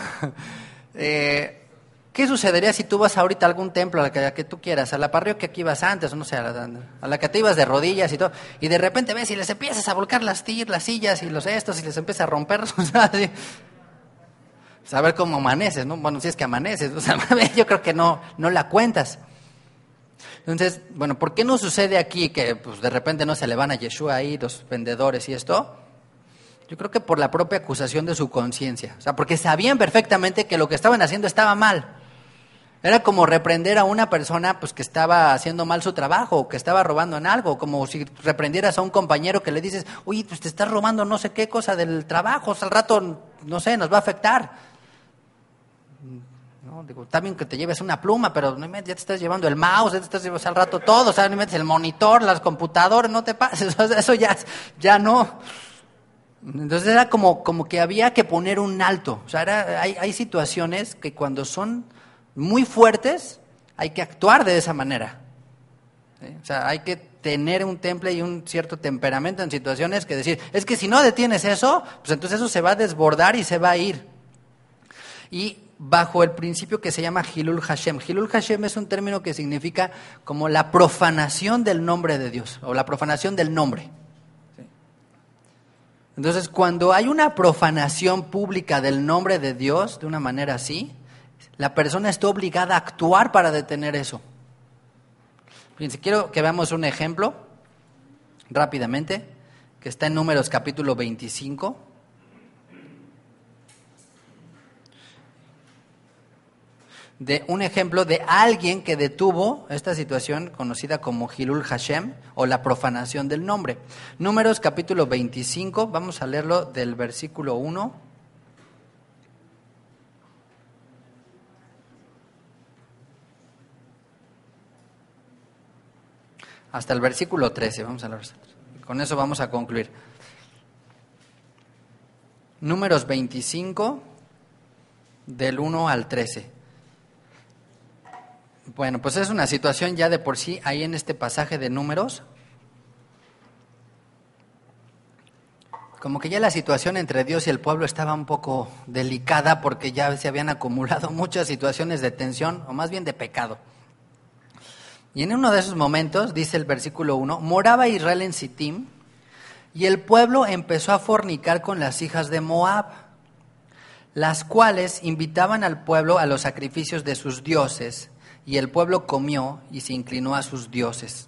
¿qué sucedería si tú vas ahorita a algún templo, a la que tú quieras, a la parroquia que ibas antes, o no sé, a la que te ibas de rodillas y todo, y de repente ves y les empiezas a volcar las sillas y los estos y les empiezas a romper, o sea, así, pues a ver cómo amaneces, ¿no? Bueno, si es que amaneces, o sea, yo creo que no la cuentas. Entonces, bueno, ¿por qué no sucede aquí que pues de repente no se le van a Yeshua ahí los vendedores y esto? Yo creo que por la propia acusación de su conciencia, o sea, porque sabían perfectamente que lo que estaban haciendo estaba mal. Era como reprender a una persona pues que estaba haciendo mal su trabajo, o que estaba robando en algo, como si reprendieras a un compañero que le dices, oye, pues te estás robando no sé qué cosa del trabajo, o sea, al rato, no sé, nos va a afectar. No, digo, está bien que te lleves una pluma, pero no, ya te estás llevando el mouse, ya te estás llevando al rato todo, o sea, no metes el monitor, las computadoras, no te pases, o sea, eso ya no. Entonces era como que había que poner un alto, o sea, hay situaciones que cuando son muy fuertes hay que actuar de esa manera, ¿sí? O sea, hay que tener un temple y un cierto temperamento en situaciones que decir, es que si no detienes eso, pues entonces eso se va a desbordar y se va a ir. Y bajo el principio que se llama Hilul Hashem. Hilul Hashem es un término que significa como la profanación del nombre de Dios, o la profanación del nombre. ¿Sí? Entonces, cuando hay una profanación pública del nombre de Dios, de una manera así, la persona está obligada a actuar para detener eso. Fíjense, quiero que veamos un ejemplo, rápidamente, que está en Números capítulo 25. de un ejemplo de alguien que detuvo esta situación conocida como Hilul Hashem o la profanación del nombre. Números capítulo 25, vamos a leerlo del versículo 1 hasta el versículo 13. Vamos a leer. Con eso vamos a concluir. Números 25, del 1 al 13. Bueno, pues es una situación ya de por sí ahí en este pasaje de Números. Como que ya la situación entre Dios y el pueblo estaba un poco delicada porque ya se habían acumulado muchas situaciones de tensión, o más bien de pecado. Y en uno de esos momentos, dice el versículo 1, moraba Israel en Sittim, y el pueblo empezó a fornicar con las hijas de Moab, las cuales invitaban al pueblo a los sacrificios de sus dioses, y el pueblo comió y se inclinó a sus dioses.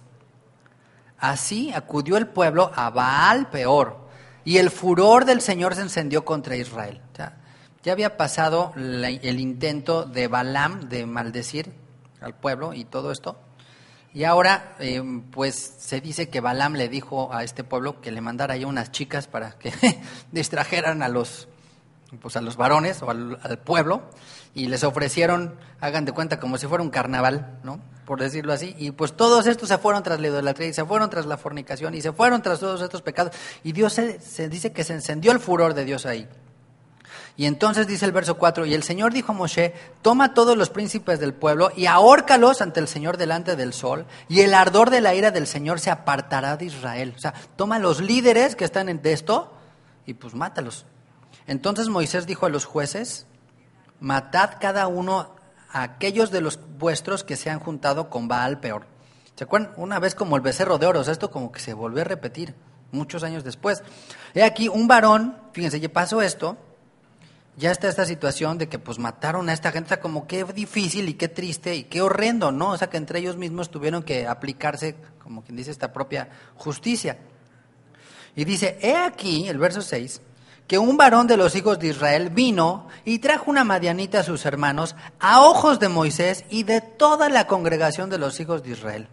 Así acudió el pueblo a Baal Peor, y el furor del Señor se encendió contra Israel. O sea, ya había pasado el intento de Balaam de maldecir al pueblo y todo esto. Y ahora, pues se dice que Balaam le dijo a este pueblo que le mandara ya unas chicas para que distrajeran a los varones o al pueblo, y les ofrecieron, hagan de cuenta, como si fuera un carnaval, ¿no? Por decirlo así, y pues todos estos se fueron tras la idolatría, y se fueron tras la fornicación, y se fueron tras todos estos pecados, y Dios se dice que se encendió el furor de Dios ahí. Y entonces dice el verso 4, y el Señor dijo a Moshe, toma todos los príncipes del pueblo y ahórcalos ante el Señor delante del sol, y el ardor de la ira del Señor se apartará de Israel. O sea, toma los líderes que están de esto y pues mátalos. Entonces Moisés dijo a los jueces, matad cada uno a aquellos de los vuestros que se han juntado con Baal Peor. ¿Se acuerdan? Una vez como el becerro de oro, o sea, esto como que se volvió a repetir muchos años después. He aquí un varón, fíjense, ya pasó esto, ya está esta situación de que pues mataron a esta gente, o sea, como qué difícil y qué triste y qué horrendo, ¿no? O sea, que entre ellos mismos tuvieron que aplicarse, como quien dice, esta propia justicia. Y dice, he aquí, el verso 6, que un varón de los hijos de Israel vino y trajo una madianita a sus hermanos a ojos de Moisés y de toda la congregación de los hijos de Israel.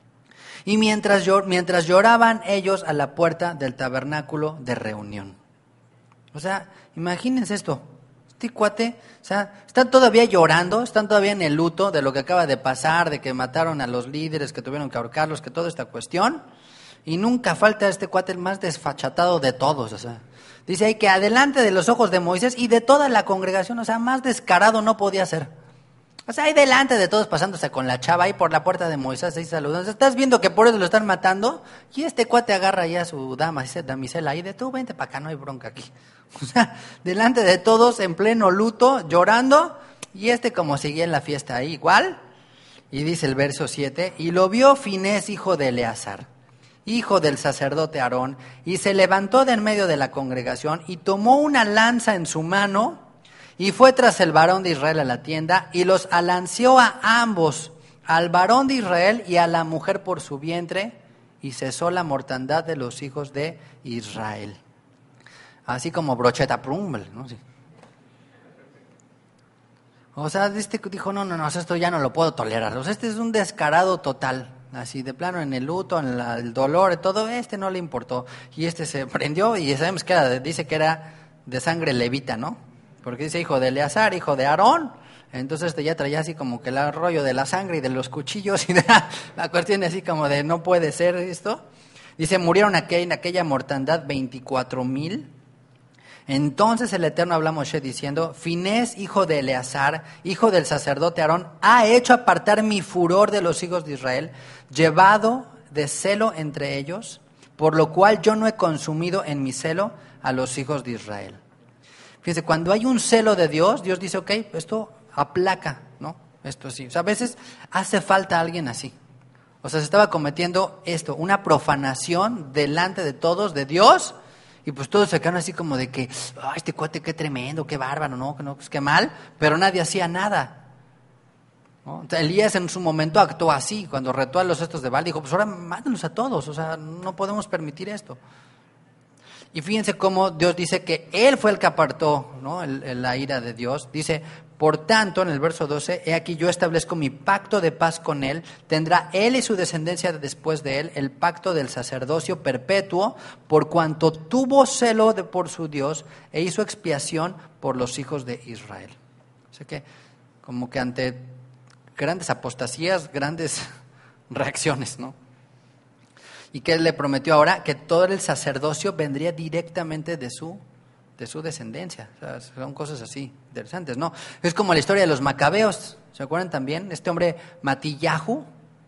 Y mientras lloraban ellos a la puerta del tabernáculo de reunión. O sea, imagínense esto. Este cuate, o sea, están todavía llorando, están todavía en el luto de lo que acaba de pasar, de que mataron a los líderes, que tuvieron que ahorcarlos, que toda esta cuestión. Y nunca falta este cuate el más desfachatado de todos, o sea. Dice ahí que adelante de los ojos de Moisés y de toda la congregación, o sea, más descarado no podía ser. O sea, ahí delante de todos pasándose con la chava ahí por la puerta de Moisés, ahí saludando. Estás viendo que por eso lo están matando, y este cuate agarra ya a su damisela ahí de tú, vente para acá, no hay bronca aquí. O sea, delante de todos, en pleno luto, llorando, y este como seguía en la fiesta ahí igual. Y dice el verso 7, y lo vio Finés, hijo de Eleazar, hijo del sacerdote Aarón, y se levantó de en medio de la congregación, y tomó una lanza en su mano, y fue tras el varón de Israel a la tienda, y los alanceó a ambos, al varón de Israel y a la mujer por su vientre, y cesó la mortandad de los hijos de Israel. Así como brocheta, prumble, ¿no? Sí. O sea, dijo, no, esto ya no lo puedo tolerar. O sea, este es un descarado total. Así de plano, en el luto, en el dolor, todo, no le importó. Y se prendió, y sabemos que dice que era de sangre levita, ¿no? Porque dice hijo de Eleazar, hijo de Aarón. Entonces ya traía así como que el rollo de la sangre y de los cuchillos y de la cuestión así como de no puede ser esto. Dice, murieron en aquella mortandad 24,000. Entonces el Eterno habló a Moshe diciendo, Finés, hijo de Eleazar, hijo del sacerdote Aarón, ha hecho apartar mi furor de los hijos de Israel, llevado de celo entre ellos, por lo cual yo no he consumido en mi celo a los hijos de Israel. Fíjense, cuando hay un celo de Dios, Dios dice, ok, esto aplaca, ¿no? Esto sí. O sea, a veces hace falta alguien así. O sea, se estaba cometiendo una profanación delante de todos, de Dios, y pues todos se quedaron así como de que, este cuate qué tremendo, qué bárbaro, no, pues qué mal, pero nadie hacía nada, ¿no? O sea, Elías en su momento actuó así, cuando retó a los estos de Baal, dijo, pues ahora mátenlos a todos, o sea, no podemos permitir esto. Y fíjense cómo Dios dice que Él fue el que apartó, ¿no?, la ira de Dios. Dice, por tanto, en el verso 12, he aquí yo establezco mi pacto de paz con Él, tendrá Él y su descendencia después de Él el pacto del sacerdocio perpetuo, por cuanto tuvo celo por su Dios e hizo expiación por los hijos de Israel. O sea que, como que ante grandes apostasías, grandes reacciones, ¿no? ¿Y qué le prometió ahora? Que todo el sacerdocio vendría directamente de su descendencia. O sea, son cosas así, interesantes, ¿no? Es como la historia de los macabeos, ¿se acuerdan también? Este hombre Matillahu,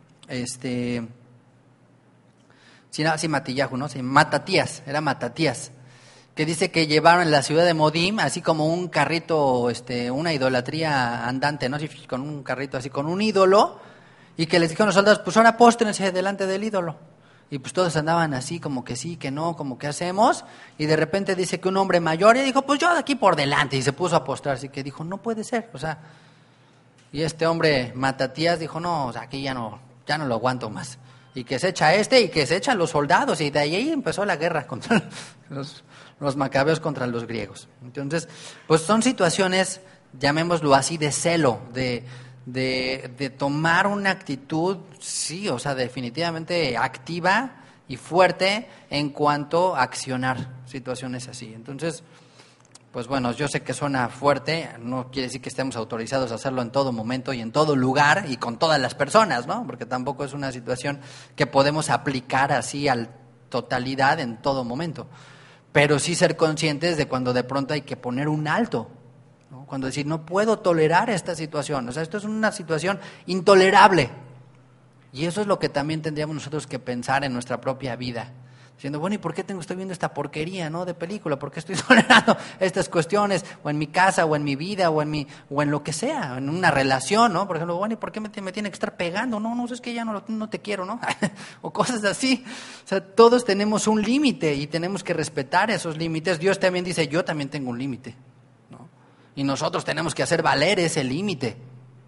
Matillahu, ¿no? Sí, Matatías, era Matatías, que dice que llevaron en la ciudad de Modim, así como un carrito, una idolatría andante, ¿no? Así, con un carrito así, con un ídolo, y que les dijeron los soldados, pues ahora póstrense delante del ídolo. Y pues todos andaban así, como que sí, que no, como que hacemos. Y de repente dice que un hombre mayor y dijo, pues yo de aquí por delante. Y se puso a postrar, así que dijo, no puede ser. O sea, y este hombre Matatías dijo, no, o sea, aquí ya no lo aguanto más. Y que se echa y que se echan los soldados. Y de ahí empezó la guerra contra los macabeos contra los griegos. Entonces, pues son situaciones, llamémoslo así, de celo, de tomar una actitud, sí, o sea, definitivamente activa y fuerte en cuanto a accionar situaciones así. Entonces, pues bueno, yo sé que suena fuerte, no quiere decir que estemos autorizados a hacerlo en todo momento y en todo lugar y con todas las personas, ¿no? Porque tampoco es una situación que podemos aplicar así a totalidad en todo momento. Pero sí ser conscientes de cuando de pronto hay que poner un alto, ¿no? Cuando decir, no puedo tolerar esta situación, o sea, esto es una situación intolerable. Y eso es lo que también tendríamos nosotros que pensar en nuestra propia vida. Diciendo, bueno, ¿y por qué estoy viendo esta porquería, ¿no?, de película? ¿Por qué estoy tolerando estas cuestiones? O en mi casa, o en mi vida, o en lo que sea, en una relación, ¿no? Por ejemplo, bueno, ¿y por qué me tiene que estar pegando? No, es que ya no te quiero, ¿no? O cosas así. O sea, todos tenemos un límite y tenemos que respetar esos límites. Dios también dice, yo también tengo un límite, ¿no? Y nosotros tenemos que hacer valer ese límite.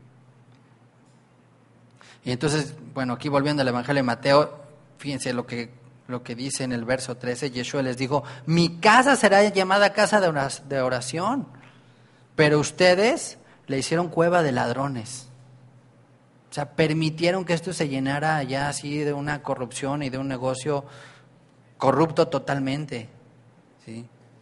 Y entonces, bueno, aquí volviendo al Evangelio de Mateo, fíjense lo que dice en el verso 13, Yeshua les dijo, mi casa será llamada casa de oración, pero ustedes le hicieron cueva de ladrones. O sea, permitieron que esto se llenara ya así de una corrupción y de un negocio corrupto totalmente, ¿sí?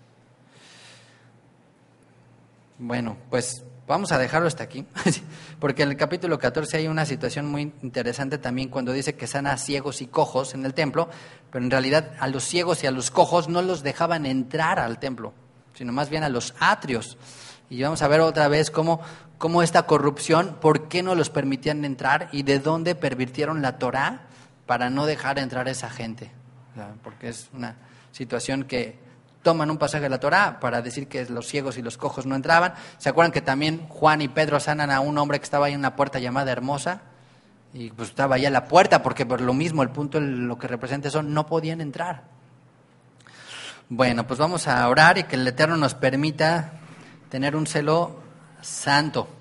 Bueno, pues vamos a dejarlo hasta aquí, porque en el capítulo 14 hay una situación muy interesante también cuando dice que sana a ciegos y cojos en el templo, pero en realidad a los ciegos y a los cojos no los dejaban entrar al templo, sino más bien a los atrios. Y vamos a ver otra vez cómo esta corrupción, por qué no los permitían entrar y de dónde pervirtieron la Torá para no dejar entrar a esa gente. O sea, porque es una situación que toman un pasaje de la Torá para decir que los ciegos y los cojos no entraban. ¿Se acuerdan que también Juan y Pedro sanan a un hombre que estaba ahí en una puerta llamada Hermosa? Y pues estaba ahí a la puerta, porque por lo mismo, el punto, lo que representa eso, no podían entrar. Bueno, pues vamos a orar y que el Eterno nos permita tener un celo santo.